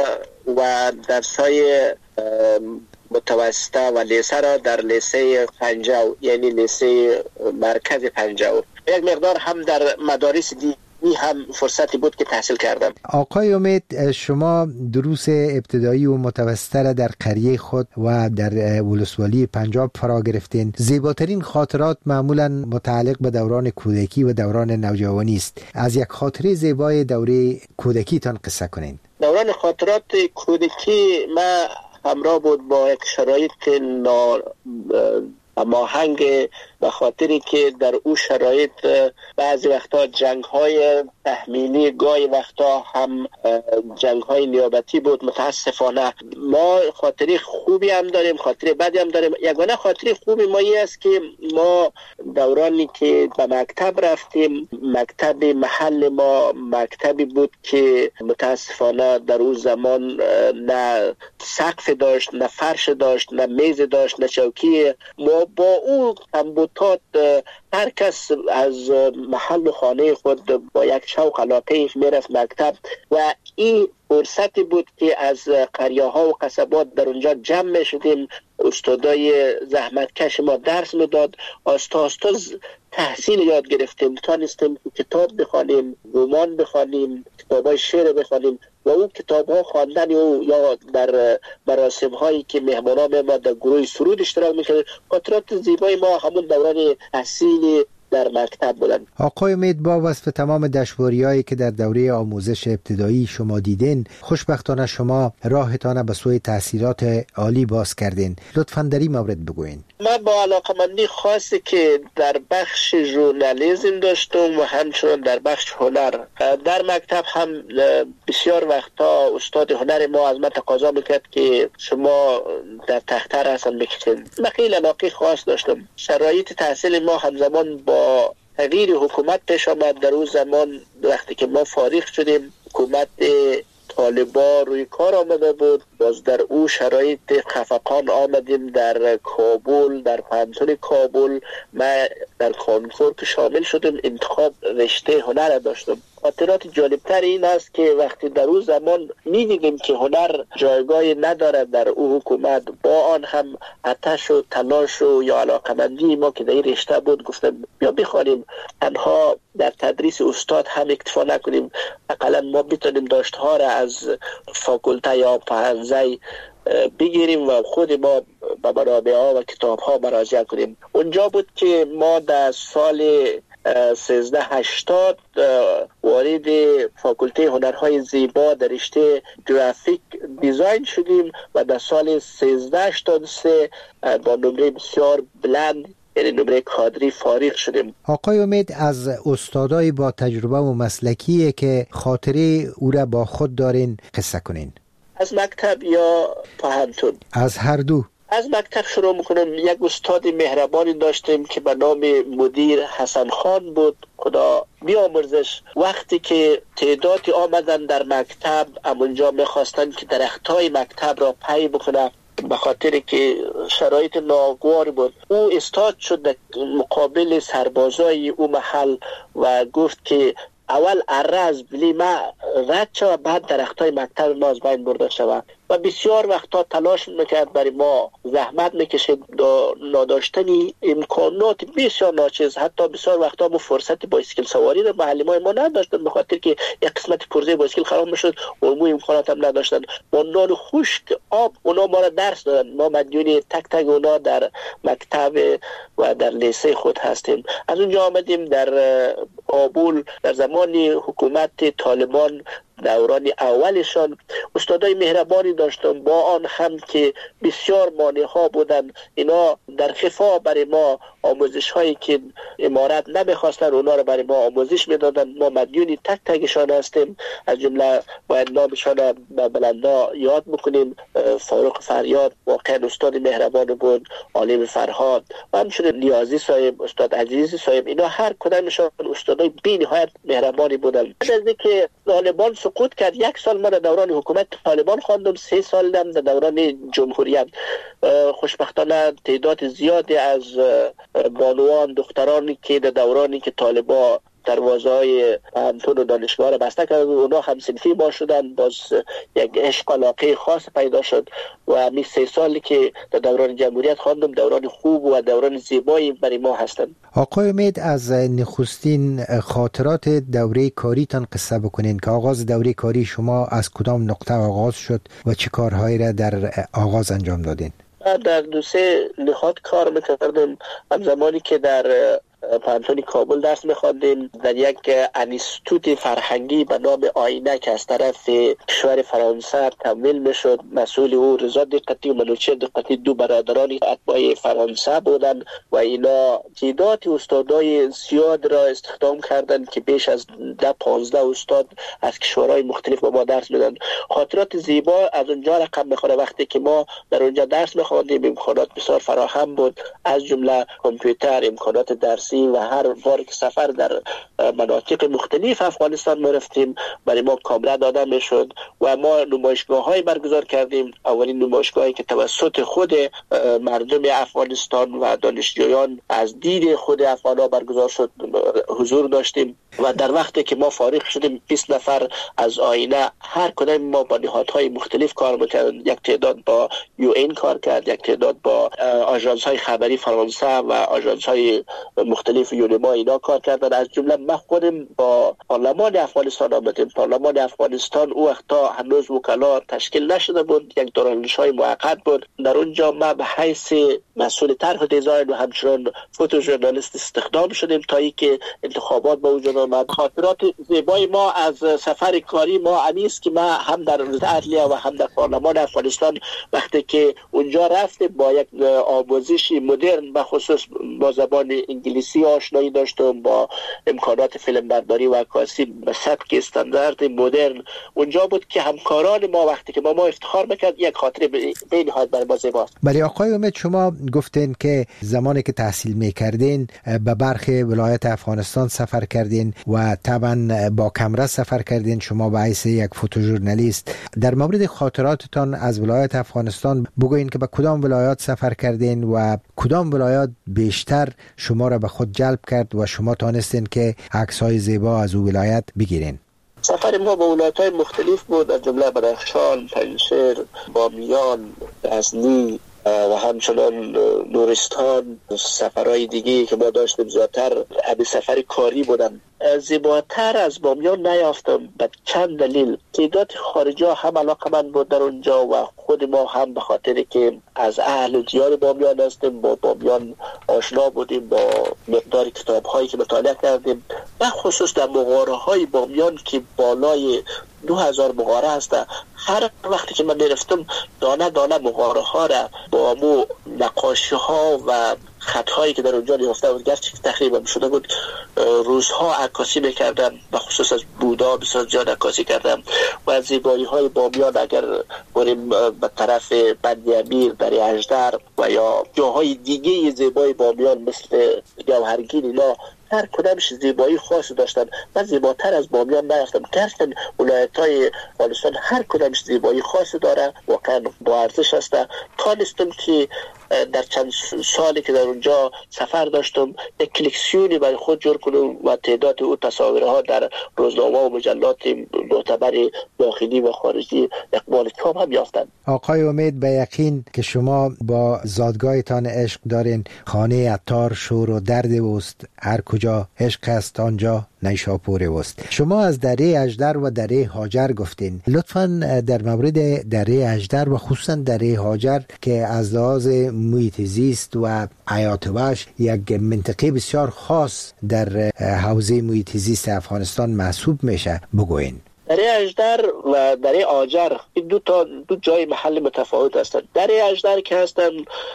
و درسای متوسطه و لیسه را در لیسه پنجاو یعنی لیسه مرکز پنجاو، یک مقدار هم در مدارس دیگه هم فرصتی بود که تحصیل کردم. آقای امید، شما دروس ابتدایی و متوسطه را در قریه خود و در ولسوالی پنجاب فرا گرفتین. زیباترین خاطرات معمولا متعلق به دوران کودکی و دوران نوجوانی است. از یک خاطره زیبای دوره کودکی تان قصه کنین. دوران خاطرات کودکی ما همراه بود با یک شرایط نا ماهنگ، به خاطری که در او شرایط بعضی وقتا جنگ های تحمیلی، گاهی وقتا هم جنگ های نیابتی بود. متاسفانه ما خاطری خوبی هم داریم، خاطری بدی هم داریم. یگانه خاطری خوبی ما این است که ما دورانی که به مکتب رفتیم، مکتب محل ما مکتبی بود که متاسفانه در اون زمان نه سقف داشت، نه فرش داشت، نه میز داشت، نه چوکی. ما با اون کمبودات هر کس از محل خانه خود با یک شوق علاقه میرفت مکتب و این فرصتی بود که از قریه ها و قصبات در اونجا جمع می شدیم. استادای زحمتکش ما درس میداد. آستا آستا تحصیل یاد گرفتیم، تانستیم کتاب بخوانیم، رمان بخوانیم، کتابای شعر بخوانیم و اون کتاب ها خواندن او یا در مراسم هایی که مهمانان ما در گروه سرود اشتراک میکردن. خاطرات زیبای ما همون دوران تحصیل در مکتب بودن. آقای امید، با وصف تمام دشواری‌هایی که در دوره آموزش ابتدایی شما دیدین، خوشبختانه شما راهتان به سوی تحصیلات عالی باز کردین. لطفاً در این مورد بگوین. من با علاقمندی خاصی که در بخش ژورنالیسم داشتم و همچنین در بخش هنر در مکتب هم بسیار وقتا استاد هنر ما از من تقاضا میکرد که شما در تخته رسم بکشید. من خیلی علاقه خاص داشتم. شرایط تحصیل ما همزمان با تغییر حکومت پیش آمد. در اون زمان وقتی که ما فارغ شدیم، حکومت طالبان روی کار آمده بود. باز در او شرایط خفقان آمدیم در کابل، در پانتون کابل. من در کانکور که شامل شدم انتخاب رشته هنر داشتم. خاطرات جالبتر این است که وقتی در اون زمان می‌دیدیم که هنر جایگاهی ندارد در او حکومت، با آن هم آتش و تلاش و یا علاقمندی ما که در این رشته بود گفتم بیا بخوانیم، تنها در تدریس استاد هم اکتفا نکنیم، اقلا ما بتونیم داشتها را از فاکولته یا پهنزه بگیریم و خود ما به منابع ها و کتاب ها مراجعه کنیم. اونجا بود که ما در سال سیزده هشتاد وارد فاکولته هنرهای زیبا در رشته گرافیک دیزاین شدیم و در سال سیزده هشتاد و سه با نمره بسیار بلند، یعنی نمره کادری، فارغ شدیم. آقای امید، از استادای با تجربه و مسلکیه که خاطره او را با خود دارین قصه کنین. از مکتب یا پهنتون؟ از هر دو. از مکتب شروع میکنم. یک استاد مهربانی داشتیم که به نام مدیر حسن خان بود، خدا بیامرزش. وقتی که تعدادی آمدن در مکتب، امونجا میخواستن که درختای مکتب را پی بکنن، به خاطر که شرایط ناگوار بود. او استاد شد در مقابل سربازای او محل و گفت که اول اره از بلی ما رد شد، بعد درختای مکتب ما از بین برده شود. و بسیار وقتا تلاش میکرد برای ما، زحمت میکشید، نداشتنی امکانات بسیار ناچیز. حتی بسیار وقتا ما فرصت بایسکل سواری رو معلمای ما نداشتن، به خاطر که یک قسمت پرزه بایسکل خراب میشد و مو امکانات هم نداشتن. با نان خشک آب اونا ما را درس دادن. ما مدیون تک تک اونا در مکتب و در لیسه خود هستیم. از اونجا آمدیم در کابل در زمان حکومت طالبان، دوران اولشان استادای مهربانی داشتم، با آن هم که بسیار مانع ها بودن. اینا در خفا برای ما آموزش هایی که امارت نمیخواستن اونا رو برای ما آموزش میدادن. ما مدیون تک تکشان هستیم. از جمله باید نامشان به بلندا یاد بکنیم. فاروق فریاد واقعا استاد مهربان بود، عالم فرهاد و همچنین نیازی صاحب، استاد عزیزی صاحب. اینا هر کدامشان استادای بی نهایت مهربانی بودن. از اینکه طالبان سقوط کرد، یک سال ما در دوران حکومت طالبان خواندم، سه سال هم در دوران جمهوریت. خوشبختانه تعداد زیادی از بانوان دخترانی که در دورانی که طالبان دروازه‌های پانتون و دانشگاه را بسته کرد، اونا هم صنفی ما شدن. باز یک عشق علاقه خاص پیدا شد و همین سه سالی که در دوران جمهوریت خواندم دوران خوب و دوران زیبایی برای ما هستند. آقای امید، از نخستین خاطرات دوره کاریتان قصه بکنین که آغاز دوره کاری شما از کدام نقطه آغاز شد و چه کارهایی را در آغاز انجام دادین؟ در دو سه نهاد کار میکردم. هم زمانی که در پانتون کابل درس می‌خواندیم، در یک انستیتوت فرهنگی به نام آینه که از طرف کشور فرانسه تمویل میشد، مسئول او رضا دقتی و منوچهر دقتی، دو برادرانی اتباع فرانسه بودند و اینا تعداد استادای زیاد را استخدام کردند که بیش از ده پانزده استاد از کشورهای مختلف با ما درس میدن. خاطرات زیبا از اونجا رقم میخوره. وقتی که ما در اونجا درس می‌خواندیم امکانات بسیار فراهم بود، از جمله کامپیوتر، امکانات درسی و هر بار که سفر در مناطق مختلف افغانستان ما رفتیم برای ما کاملا داده میشد و ما نمایشگاه های برگزار کردیم. اولین نمایشگاهی که توسط خود مردم افغانستان و دانشجویان از دید خود افغانا برگزار شد حضور داشتیم و در وقتی که ما فارغ شدیم بیست نفر از آینه هر کدام ما با نهادهای مختلف کار میکردن. یک تعداد با یو این کار کرد، یک تعداد با آژانس های خبری فرانسه و آژانس های مختلف یونما اینا کار کردن. از جمله من خودم با پارلمان افغانستان آمدیم. پارلمان افغانستان او وقتا هنوز وکلا تشکیل نشده بود، یک دارالانشای موقت بود. در اونجا ما به حیث مسئول طرح دیزاین و همچنان فوتو ژورنالیست استخدام شدیم تا اینکه انتخابات به وجود آمد. خاطرات زیبای ما از سفر کاری ما انیست که ما هم در عدلیه و هم در پارلمان افغانستان وقتی که اونجا رفتیم با یک آموزش مدرن به خصوص با زبان انگلیسی عکاسی آشنایی داشتم، با امکانات فیلم برداری و عکاسی به سبک استاندارد مدرن. اونجا بود که همکاران ما وقتی که با ما افتخار میکرد، یک خاطره به نهایت برای ما زیباست. بله آقای امید، شما گفتین که زمانی که تحصیل میکردین به برخی ولایت افغانستان سفر کردین و طبعا با کمره سفر کردین، شما به حیث یک فوتوژورنالیست. در مورد خاطراتتان از ولایت افغانستان بگوین که به کدام ولایات سفر کردین و کدام ولایات بیشتر شما را به خود جلب کرد و شما تانستین که عکس‌های زیبا از او ولایت بگیرین؟ سفر ما به ولایت‌های مختلف بود، از جمله بدخشان، پنجشیر، بامیان، غزنی و همچنان نورستان. سفرهای دیگه که ما داشتیم زیادتر ابی سفر کاری بودن. زیباتر از بامیان نیافتم به چند دلیل. تعداد خارجی ها هم علاقه‌مند بود در اونجا و خود ما هم به خاطر که از اهل دیار بامیان هستیم، با بامیان آشنا بودیم، با مقدار کتاب هایی که مطالعه کردیم و خصوص در مغاره های بامیان که بالای دو هزار مغاره هست. هر وقتی که من میرفتم دانه دانه مغاره ها را با مو نقاشی ها و خطهایی که در اونجا نیافته بود، گرچه تقریبا شده بود، روزها عکاسی میکردم و خصوص از بودا بسیار زیاد عکاسی کردم و از زیبایی های بامیان اگر بریم به طرف بند امیر، دره اژدر و یا جاهای دیگه زیبای بامیان مثل گوهرگین، اینا هر کدامش زیبایی خاصی داشتن. من زیباتر از بامیان نیافتم، گرچه ولایت‌های افغانستان هر کدامش زیبایی خاصی داره، واقعا با ارزش است. تانستم که در چند سالی که در اونجا سفر داشتم یک کلکسیونی برای خود جور کنم و تعداد او تصاویرها در روزنامه و مجلات معتبر داخلی و خارجی اقبال کام هم یافتند. آقای امید، به یقین که شما با زادگاهتان عشق دارین. خانه عطار شور و درد اوست، هر کجا عشق است آنجا نیشاپور اوست. شما از دره اژدر و دره هاجر گفتین. لطفاً در مورد دره اژدر و خصوصاً دره هاجر که از لحاظ محیط زیست و حیات وحش یک منطقه بسیار خاص در حوزه محیط زیست افغانستان محسوب میشه بگوین. دره اژدر و دره هاجر این دو تا دو جای محل متفاوت هستند. دره اژدر که هستن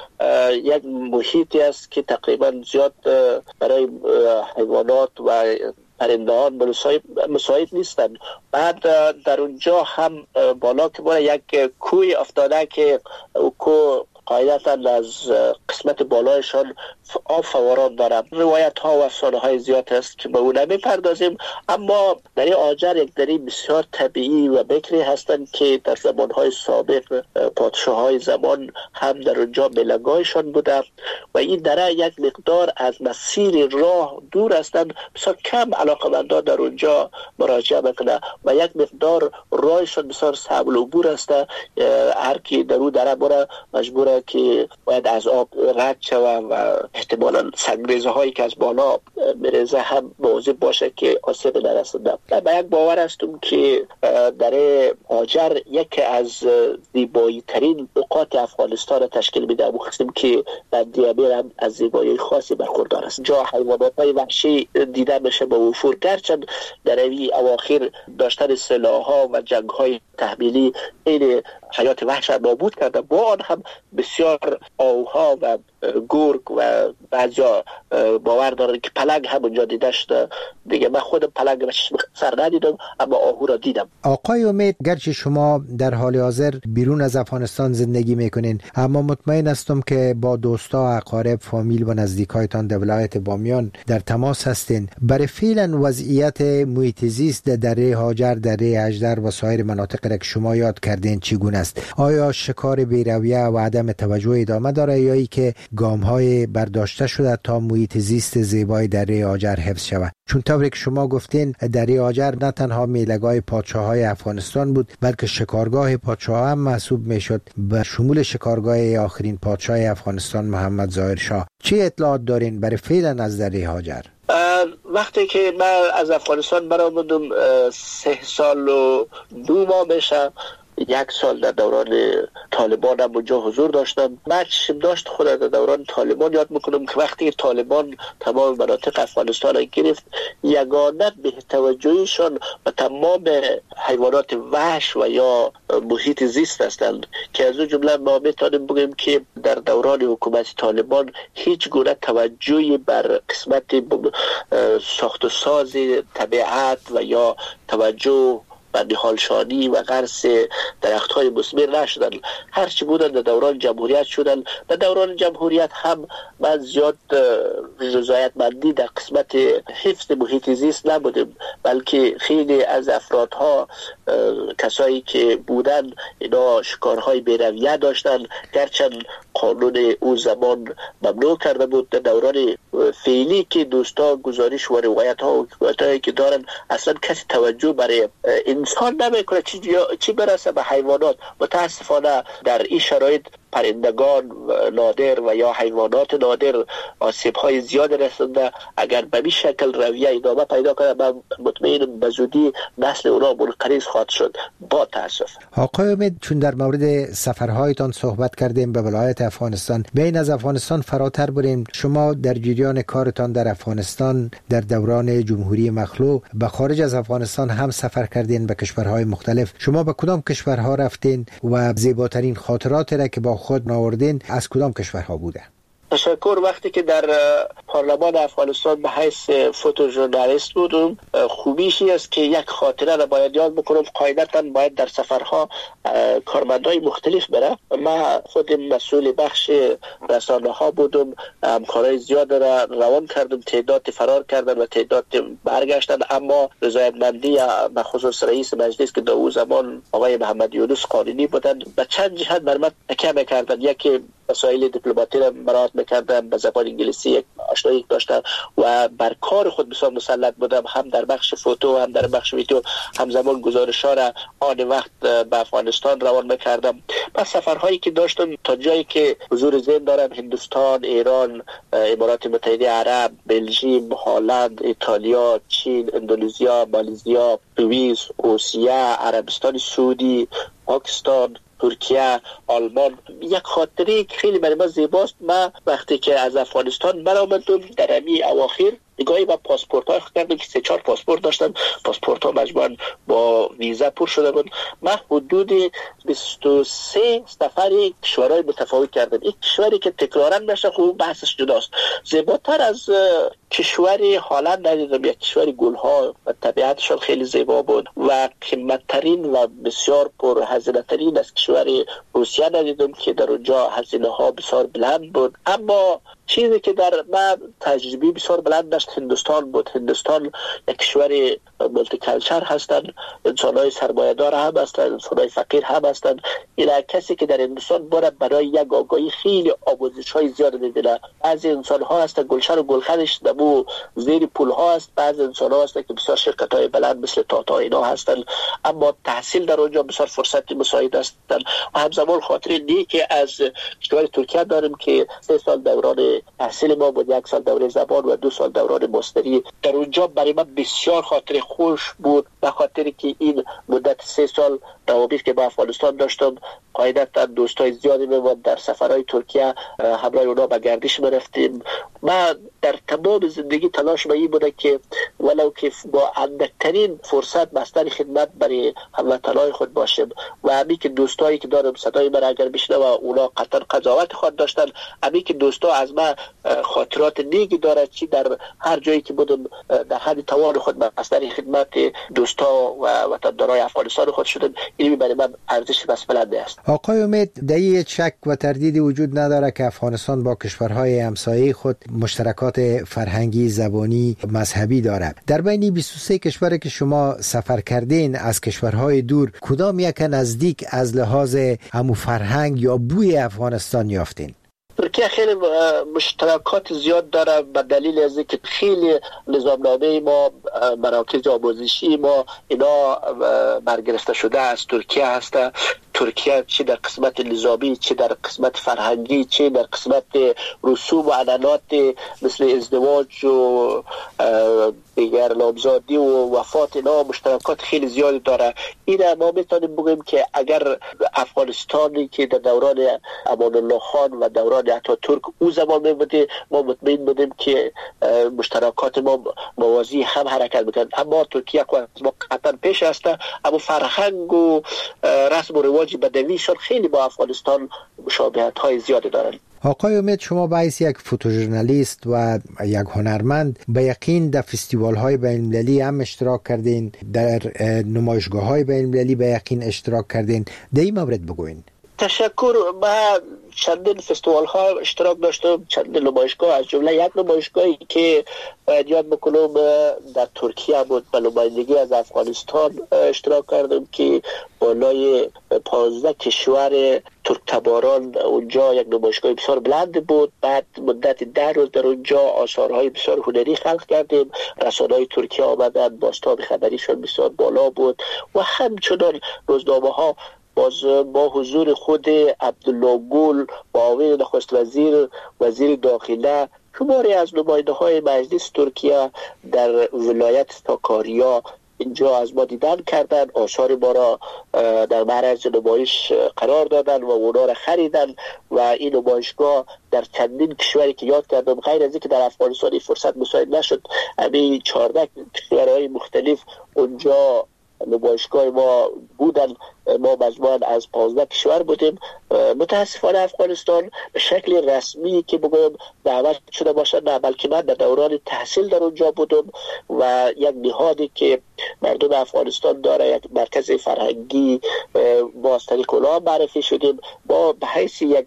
یک محیطی است که تقریبا زیاد برای حیوانات و پرندهان مساعد نیستن. بعد در اونجا هم بالا که بالا یک کوی افتاده که کوه قاعدتا از قسمت بالایشان آب فواران دارم. روایت ها و افسانه های زیاد است که به اون نمی‌پردازیم، اما دره هاجر یک دره بسیار طبیعی و بکری هستند که در زمان های سابق پادشاه های زمان هم در اونجا ملگایشان بوده و این دره یک مقدار از مسیر راه دور هستند. بسیار کم علاقه‌مندان در اونجا مراجعه میکنه و یک مقدار راهشان بسیار سهل عبور است. هر کی در اون دره بره مجبوره که باید از آب رد شود و احتمالاً سنگریزه هایی که از بالا میریزه هم مواظب باشه که آسیب نرسونه. من به یک باور هستم که دره هاجر یکی از زیبایی ترین نقاط افغانستان را تشکیل میده. مخصوصا که بند امیر هم از زیبایی خاصی برخوردار است. جا حیوانات های وحشی دیده میشه با وفور، گرچه در اوی اواخر داشتن سلاح ها و جنگ های تحمیلی این حیات وحش را نابود کرده. با آن هم بسیار آوها و گرگ و بعضیا باور دارن که پلنگ هم اونجا دیده شده. دیگه من خودم پلنگ را سر ندیدم اما آهو را دیدم. آقای امید، گرچه شما در حال حاضر بیرون از افغانستان زندگی میکنین، اما مطمئن هستم که با دوستا، اقارب، فامیل و نزدیکایتان در ولایت بامیان در تماس هستین. برای فعلا وضعیت محیط زیست در دره هاجر، دره اژدر و سایر مناطق را که شما یاد کردین چگونه است؟ آیا شکار بی‌رویه و عدم توجه ادامه داره یا ای که گام‌های برداشته شده تا محیط زیست زیبای دره هاجر حفظ شود؟ چون طوری که شما گفتین دره هاجر نه تنها میله‌گاه پادشاه‌های افغانستان بود بلکه شکارگاه پادشاه هم محسوب میشد، به شمول شکارگاه آخرین پادشاه افغانستان محمد ظاهر شاه. چه اطلاعات دارین برای فعلا از دره هاجر؟ وقتی که من از افغانستان برآمدم سه سال و دو ماه میشه یک سال در دوران طالبان هم اونجا حضور داشتم. من چشم داشت خود در دوران طالبان یاد میکنم که وقتی طالبان تمام مناطق افغانستان را گرفت، یگانه به توجهشان و تمام حیوانات وحش و یا محیط زیست هستند که از اون جمله ما میتونیم بگیم که در دوران حکومت طالبان هیچ گونه توجهی بر قسمت ساخت و ساز طبیعت و یا توجه و نهالشانی و غرس درخت‌های مثمر نشدن. هرچی بودن در دوران جمهوریت شدن. در دوران جمهوریت هم من زیاد رضایتمندی در قسمت حفظ محیط زیست نبودیم، بلکه خیلی از افرادها کسایی که بودن اینا شکارهای بی‌رویه داشتن، گرچند قانون او زمان ممنوع کرده بود. در دوران فعلی که دوستا گزارش و روایت ها و حکایتایی که دارن، اصلا کسی توجه برای انسان نمیکنه، چی, چی برسه به حیوانات. متاسفانه در این شرایط پرندگان نادر و یا حیوانات نادر آسیب های زیاد رسنده. اگر به این شکل رویه ادامه پیدا کنه، من مطمئنم به زودی نسل اونا منقرض خواهد شد. با تاسف. آقای امید، چون در مورد سفرهایتان صحبت کردیم به ولایت افغانستان، بین از افغانستان فراتر بریم. شما در جریان کارتان در افغانستان در دوران جمهوری مخلوع به خارج از افغانستان هم سفر کردین به کشورهای مختلف. شما به کدام کشورها رفتین و زیباترین خاطرات را که با خود آوردین از کدام کشورها بوده؟ تشکر. وقتی که در پارلمان افغانستان به حیث فوتو ژورنالیست بودم، خوبیشی است که یک خاطره را باید یاد بکنم. قاعدتاً باید در سفرها کارمندای مختلف بره. من خودم مسئول بخش رسانه ها بودم، همکارای زیاد را روان کردم، تعداد فرار کردن و تعداد برگشتن، اما رضایتمندی بخصوص رئیس مجلس که در اون زمان آقای محمد یونس قانونی بودن به چند جهت بر من تکیه می‌کردن. یکی مسائل دیپلماتی را مراعات میکردم، به زبان انگلیسی یک آشنایی داشتم و بر کار خود بسیار مسلط بودم، هم در بخش فوتو هم در بخش ویدیو. همزمان گزارش‌ها را آن وقت به افغانستان روان میکردم. پس سفرهایی که داشتم تا جایی که حضور ذهن دارم، هندوستان، ایران، امارات متحده عرب، بلژیم، هلند، ایتالیا، چین، اندونزیا، مالزیا، سوئیس، روسیه، عربستان سعودی، پاکستان، ترکیه، آلمان. یک خاطره که خیلی برای من زیباست، من وقتی که از افغانستان برآمدم در امی اواخر نگاهی به پاسپورت ها کردم که سه چهار پاسپورت داشتم. پاسپورت ها مجموعاً با ویزا پر شده بود. من حدود بیست و سه سفر کشورهای متفاوت کردم. این کشوری که تکرارا نشه، خوب بحثش جداست. زیباتر از کشوری هلند ندیدم. یک کشوری گلها و طبیعتشان خیلی زیبا بود و قیمتترین و بسیار پر هزینه ترین از کشوری روسیه ندیدم که در اونجا هزینه ها بسیار بلند بود. اما چیزی که در من تجربی بسیار بلند داشت هندوستان بود. هندوستان یک کشور مولتی کالچر هستند، انسان‌های سرمایه‌دار هم هستند، انسان‌های فقیر هم هستند. اینا کسی که در هندوستان بره برای یک آگاهی خیلی آموزش‌های زیاد می‌بینه. بعضی انسان‌ها هستن گلشن و گلخنش دمو زیر پول‌ها است، بعضی انسان‌ها هستن که بسیار شرکت‌های بلند مثل تاتا اینا هستن، اما تحصیل در اونجا بسیار فرصت مساعد هستن. و همزمان خاطر نیکی از کشور ترکیه داریم که سه سال دوران تحصیل ما بود، یک سال دوره زبان و دو سال دوران ماستری. در اونجا برای من بسیار خاطر خوش بود، به خاطر که این مدت سه سال روابط که با افغانستان داشتم، قاعدتا دوستای زیادی می‌بود. در سفرهای ترکیه همراه اونا به گردش می‌رفتیم. من در تمام زندگی تلاش این بوده که ولو که با اندکترین فرصت بستر خدمت برای هموطنان خود باشم و همین که دوستایی که دارم صدای من اگر بشنوه اونا قطعا قضاوت خود داشتن، همین که دوستا از من خاطرات نیکی دارد، چی در هر جایی که بودم در حد توان خود بستر خدمت دوستا و وطندارای افغانستان خود شدم. این برای من ارزش بس بلنده است. آقای امید، در شک و تردیدی وجود نداره که افغانستان با کشورهای همسایه خود مشترکات فرهنگی، زبانی، مذهبی داره. در بین بیست و سه کشوری که شما سفر کردین از کشورهای دور، کدام یک نزدیک از لحاظ همو فرهنگ یا بوی افغانستان یافتین؟ ترکیه خیلی مشترکات زیاد داره به دلیل از اینکه خیلی نظامنامه ما مراکز آموزشی ما اینا برگرفته شده از ترکیه هست. ترکیه چه در قسمت نظامی، چه در قسمت فرهنگی، چه در قسمت رسوم و عنعنات مثل ازدواج و دیگر نامزادی و وفات اینا مشترکات خیلی زیادی داره. این ما میتونیم بگیم که اگر افغانستانی که در دوران امان الله خان و دوران اتاتورک او زمان میبوده، ما مطمئن بودیم که مشترکات ما موازی هم حرکت میکنند. اما ترکیه از ما قطعا پیش هسته، اما فرهنگ و رسم و رواج بدویشان خیلی با افغانستان مشابهت های زیادی دارند. آقای امید، شما به حیث یک فوتوژورنالیست و یک هنرمند به یقین در فستیوال های بین المللی هم اشتراک کردین، در نمایشگاه های بین المللی به یقین اشتراک کردین. در این مورد بگوین. تشکر. من چندین فستیوال ها اشتراک داشتم، چندین نمایشگاه، از جمله یک نمایشگاهی که یاد بکنم در ترکیه بود، به نمایندگی از افغانستان اشتراک کردم که بالای پانزده کشور ترک تباران اونجا یک نمایشگاه بسیار بلند بود. بعد مدت ده روز در اونجا آثارهای بسیار هنری خلق کردیم. رسانه‌های ترکیه آمدن، بازتاب خبریشان بسیار بالا بود و همچنان روزنامه ها باز با حضور خود عبدالله گل، معاون نخست وزیر، وزیر داخله، شماری از نماینده های مجلس ترکیه در ولایت ساکاریا اینجا از ما دیدن کردن، آثار ما را در معرض نمایش قرار دادن و اونا را خریدن و این نمایشگاه در چندین کشوری که یاد کردم، غیر از اینکه در افغانستان فرصت مساعد نشد، همین چهارده کشورهای مختلف اونجا نمایشگاه ما بودن. ما مجموعاً از پانزده کشور بودیم. متاسفانه افغانستان به شکل رسمی که بگویم دعوت شده باشد نه، بلکه من در دوران تحصیل در اونجا بودم و یک نهادی که مردم افغانستان داره، یک مرکز فرهنگی، با از طریق اونا معرفی شدیم. ما به حیث یک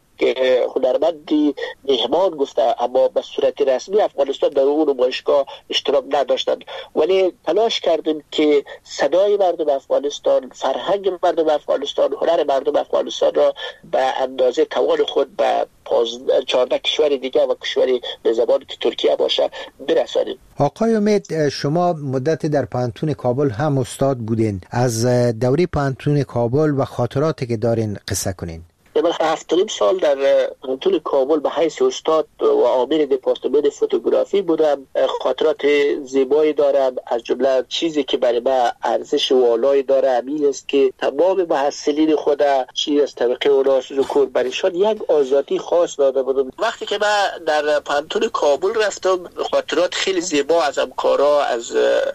هنرمندی مهمان گفته، اما به صورت رسمی افغانستان در اون نمایشگاه اشتراک نداشتند، ولی تلاش کردیم که صدای مردم افغانستان، فرهنگ مردم افغانستان، هنر مردم افغانستان را به اندازه توان خود به چهارده کشور دیگه و کشوری به زبان که ترکیه باشه برسانیم. آقای امید، شما مدت در پانتون کابل هم استاد بودین. از دوره پانتون کابل و خاطراتی که دارین قصه کنین. من هفتم سال در پانتون کابل به حیث استاد و عامل دپارتمان فوتوگرافی بودم. خاطرات زیبایی دارم. از جمله چیزی که برای من ارزش والایی داره همین است که تمام محصلین خود چی از طبقه اونا ذکر برایشان یک آزادی خاص داده بودم. وقتی که من در پانتون کابل رفتم، خاطرات خیلی زیبا از همکارا، از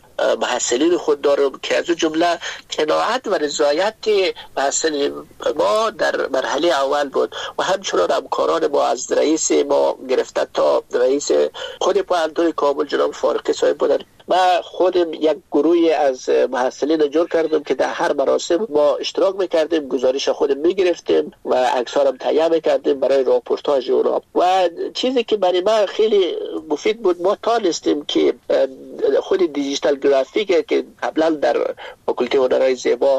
محصلین خود دارم که از جمله قناعت و رضایت محصلین ما در مرحله اول بود و همچنان همکاران ما از رئیس ما گرفته تا رئیس خود پانتون کابل جناب فارقی صاحب بودن. ما خودم یک گروهی از محصلین جور کردم که در هر مراسم ما اشتراک میکردیم، گزارش خودم میگرفتیم و عکس‌ها هم تهیه میکردیم برای راپورتاژ اونا. و چیزی که برای ما خیلی مفید بود، ما تانستیم که خود دیجیتال گرافیک که قبلا در فاکولته هنرهای زیبا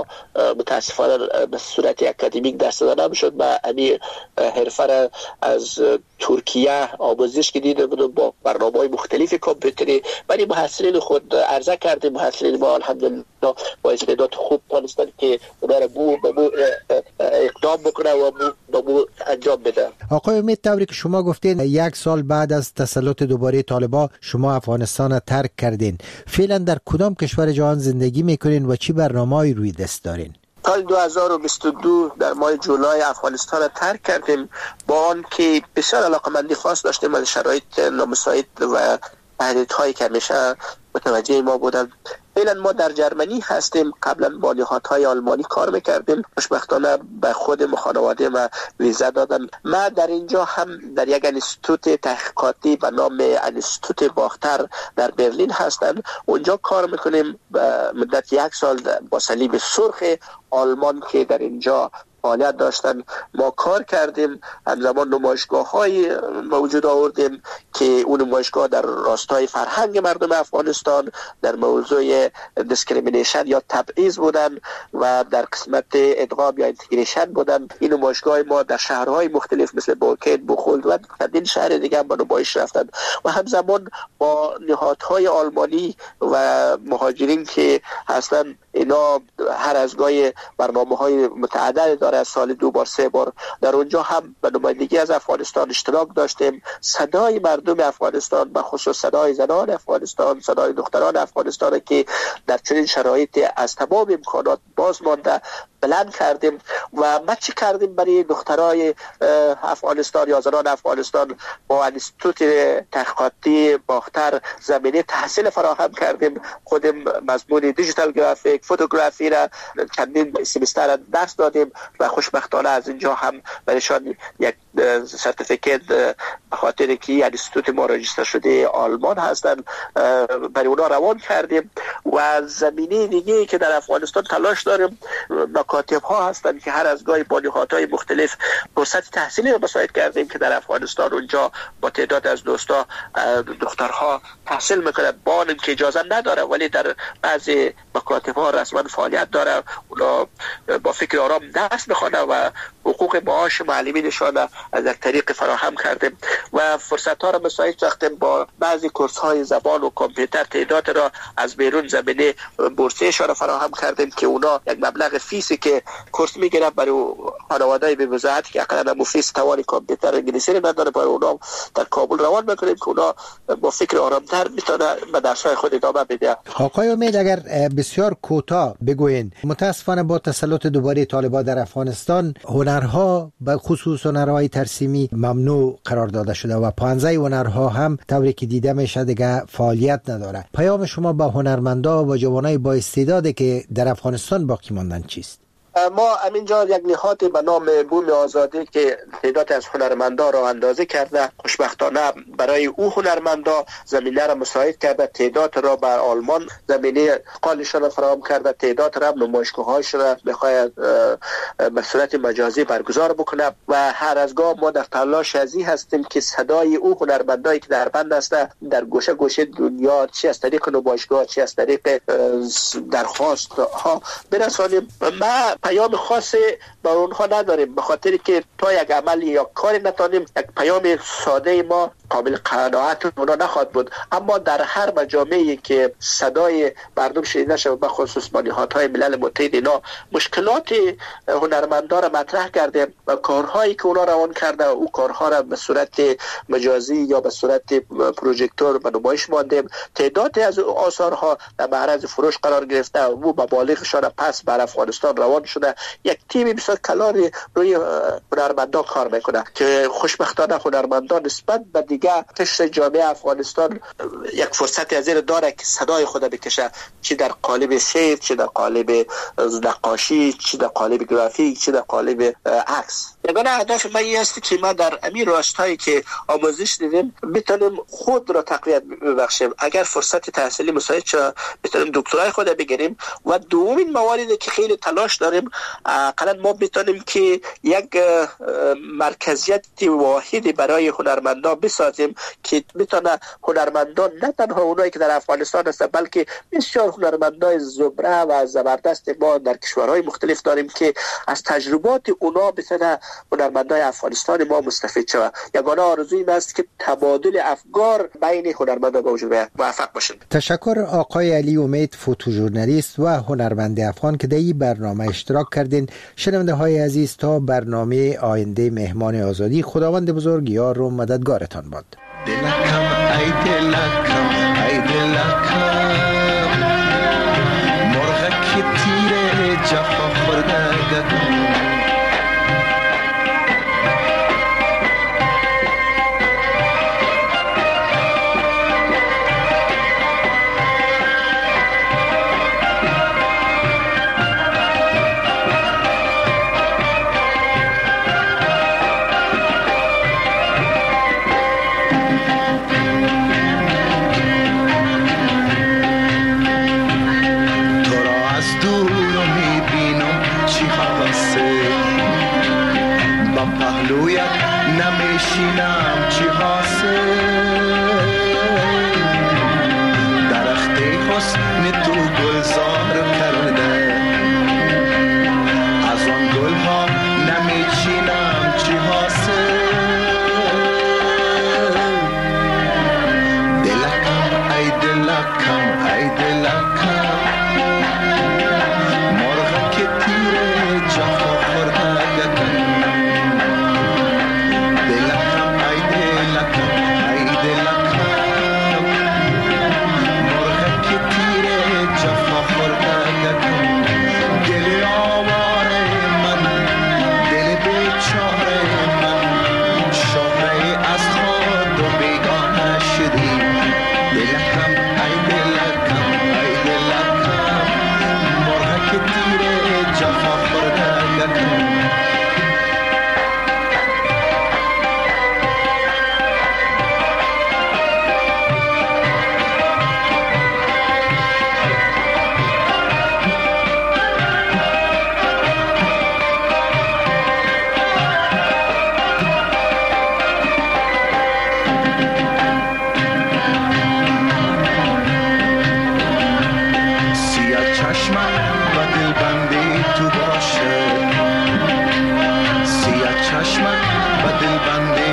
متاسفانه به صورت اکادمیک درس داده نمیشد، ما همین حرفه را از ترکیه آموزش که دیده بودم با برنامه‌های مختلف کامپیوتری برای محصلین خود عرضه کردیم. محصلین ما الحمدلله با استعداد خوب تونستن که اونا را بو بو اقدام بکنه و بو بو انجام بده. آقای امید، طوری که شما گفتین یک سال بعد از تسلط دوباره طالبان شما افغانستان را ترک کردین، فعلا در کدام کشور جهان زندگی میکنین و چی برنامه‌ای روی دست دارین؟ سال دو هزار و بیست و دو در ماه جولای افغانستان را ترک کردیم، با آن که بسیار علاقمندی خاص داشتیم از شرایط نامساعد و تهدیدهایی که همیشه متوجه ما بودن. فعلا ما در جرمنی هستیم. قبلا با نهادهای آلمانی کار میکردیم. خوشبختانه به خود و خانواده ما ویزا دادن. ما در اینجا هم در یک انستیتوت تحقیقاتی به نام انستیتوت باختر در برلین هستند. اونجا کار میکنیم به مدت یک سال با صلیب سرخ آلمان که در اینجا فعالیت داشتن. ما کار کردیم، همزمان نمایشگاه های موجود آوردیم که اون نمایشگاه در راستای فرهنگ مردم افغانستان، در موضوع دیسکریمینیشن یا تبعیض بودن و در قسمت ادغام یا اینتگریشن بودن. این نمایشگاه ما در شهرهای مختلف مثل بولکید، بخولد و چندین شهر دیگه هم با نمایش رفتن و همزمان با نهادهای آلمانی و مهاجرین که هستن. اینا هر از گاهی برنامه‌های متعدد داره، از سال دو بار سه بار در اونجا هم به نمایندگی از افغانستان اشتراک داشتیم. صدای مردم افغانستان، به خصوص صدای زنان افغانستان، صدای دختران افغانستان که در چنین شرایط از تمام امکانات باز مانده بلند کردیم. و ما چی کردیم برای دخترای افغانستان یا زنان افغانستان؟ با انستیتوت تحقیقاتی باختر زمینه تحصیل فراهم کردیم. خودم مضمون دیجیتال گرافیک، فوتوگرافی را چندین سمستر درس دادیم و خوشبختانه از اینجا هم برایشان یک سرتیفیکت به خاطر که انستیتوت ما راجستر شده آلمان هستن برای اونا روان کردیم. و زمینه دیگه که در افغانستان تلاش داریم، مکاتب ها هستن که هر از گاهی با نهادهای مختلف فرصت تحصیلی رو مساعد کردیم که در افغانستان اونجا با تعداد از دوستا دخترها تحصیل میکنن، با که اجازه نداره ولی در بعضی مکاتب ها رسما فعالیت داره. اونا با فکر آرام درس میخوانه و حقوق معاش معلمینشان از یک طریق فراهم کردیم و فرصت ها را مساعد ساختیم. با بعضی کورس های زبان و کامپیوتر تعداد را از بیرون زمینه بورسیه‌شان فراهم کردیم که اونا یک مبلغ فیسی که کورس میگیرن برای خانواده‌ای به وضاحت که اقلا مفیس توان کامپیوتر انگلیسی رو نداره، برای اونا در کابل روان میکنیم که اونا با فکر آرامتر میتونه به درس‌های خود ادامه بده. آقای امید، اگر بسیار کوتاه بگوین، متاسفانه با تسلط دوباره طالبان در افغانستان هنرها به خصوص هنرهای ترسیمی ممنوع قرار داده شده و پانزده هنرها هم طوری که دیده میشه دیگه فعالیت نداره. پیام شما با هنرمندا و جوانای با استعدادی که در افغانستان باقی ماندن چیست؟ ما همینجا یک نهاد به نام بوم آزادی که تعداد از هنرمندا را اندازه کرده، خوشبختانه برای او هنرمندا زمینه را مساعد کرده، تعداد را بر آلمان زمینه قالشان را فراهم کرده، تعداد را نمایشگاه‌هاش را بخواهد به صورت مجازی برگزار بکنه و هر از گاه ما در تلاش ازی هستیم که صدای او هنرمندایی که در بند هسته در گوشه گوشه دنیا، چی از طریق نمایشگاه، چی از طریق درخواست ها برسانیم. ما پیام خاصی با اونها نداریم، به خاطر که تا یک عمل یا کاری نتانیم یک پیام ساده ما قابل قناعت اونا نخواهد بود. اما در هر مجامعی که صدای مردم شنیده شود، به خصوص با نهادهای ملل متحد، اینا مشکلات هنرمندان را مطرح کرده و کارهایی که اونا روان کرده او کارها را به صورت مجازی یا به صورت پروژکتور به نمایش ماندیم. تعداد از آثارها در معرض فروش قرار گرفته و مبالغشان پس بر افغانستان روان شده. یک تیم بسیار کلانی روی هنرمندان کار میکنه که خوشبختانه هنرمندان نسبت به دیگه قشر جامعه افغانستان یک فرصت از این داره که صدای خود بکشه، چی در قالب شعر، چی در قالب نقاشی، چی در قالب گرافیک، چی در قالب عکس. یگانه هدف من این است که ما در امیر راستایی که آموزش دیدیم بتونیم خود را تقویت ببخشیم. اگر فرصت تحصیلی مساعد شد بتونیم دکترای خود بگیریم و دومین مواردی که خیلی تلاش داریم حداقل ما بتونیم که یک مرکزیت واحدی برای هنرمندان بسازیم که بتونه هنرمندان نه تنها اونایی که در افغانستان هستند بلکه بسیار هنرمندای زبره و زبردست ما در کشورهای مختلف داریم که از تجربات اونا بتونه هنرمندای افغانستان ما مستفید شود. یگانه آرزوی من است که تبادل افکار بین هنرمندان موجود باشه. موفق باشید. تشکر آقای علی امید، فوتوژورنالیست و هنرمند افغان که در این برنامه اشتراک کردین. شنونده های عزیز، تا برنامه آینده مهمان آزادی، خداوند بزرگ یار و مددگارتان باد. دلکم ای دلکم ای دلکم مرغک تیر جفا خورده چی حواسه پهلویت نمیشینم چی حاصل، درخت حسن تو گلزار کرده، از آن گلها نمیچینم چی حاصل، دلکم ای دلکم ای دلکم، مرغ که تیر جفا خورده گکن، دلکم ای دلکم ای دلکم، مرغ که تیر جفا خورده گکن، دل آواره من، دل بیچاره من، شاهی از خود و بیگانه شدی، دلکم ای دلکم ای دلکم، مرغ که تیر جفا خورده گکن. سیاه چشمم و دلبندی تو باشه، سیاه چشمم و دلبندی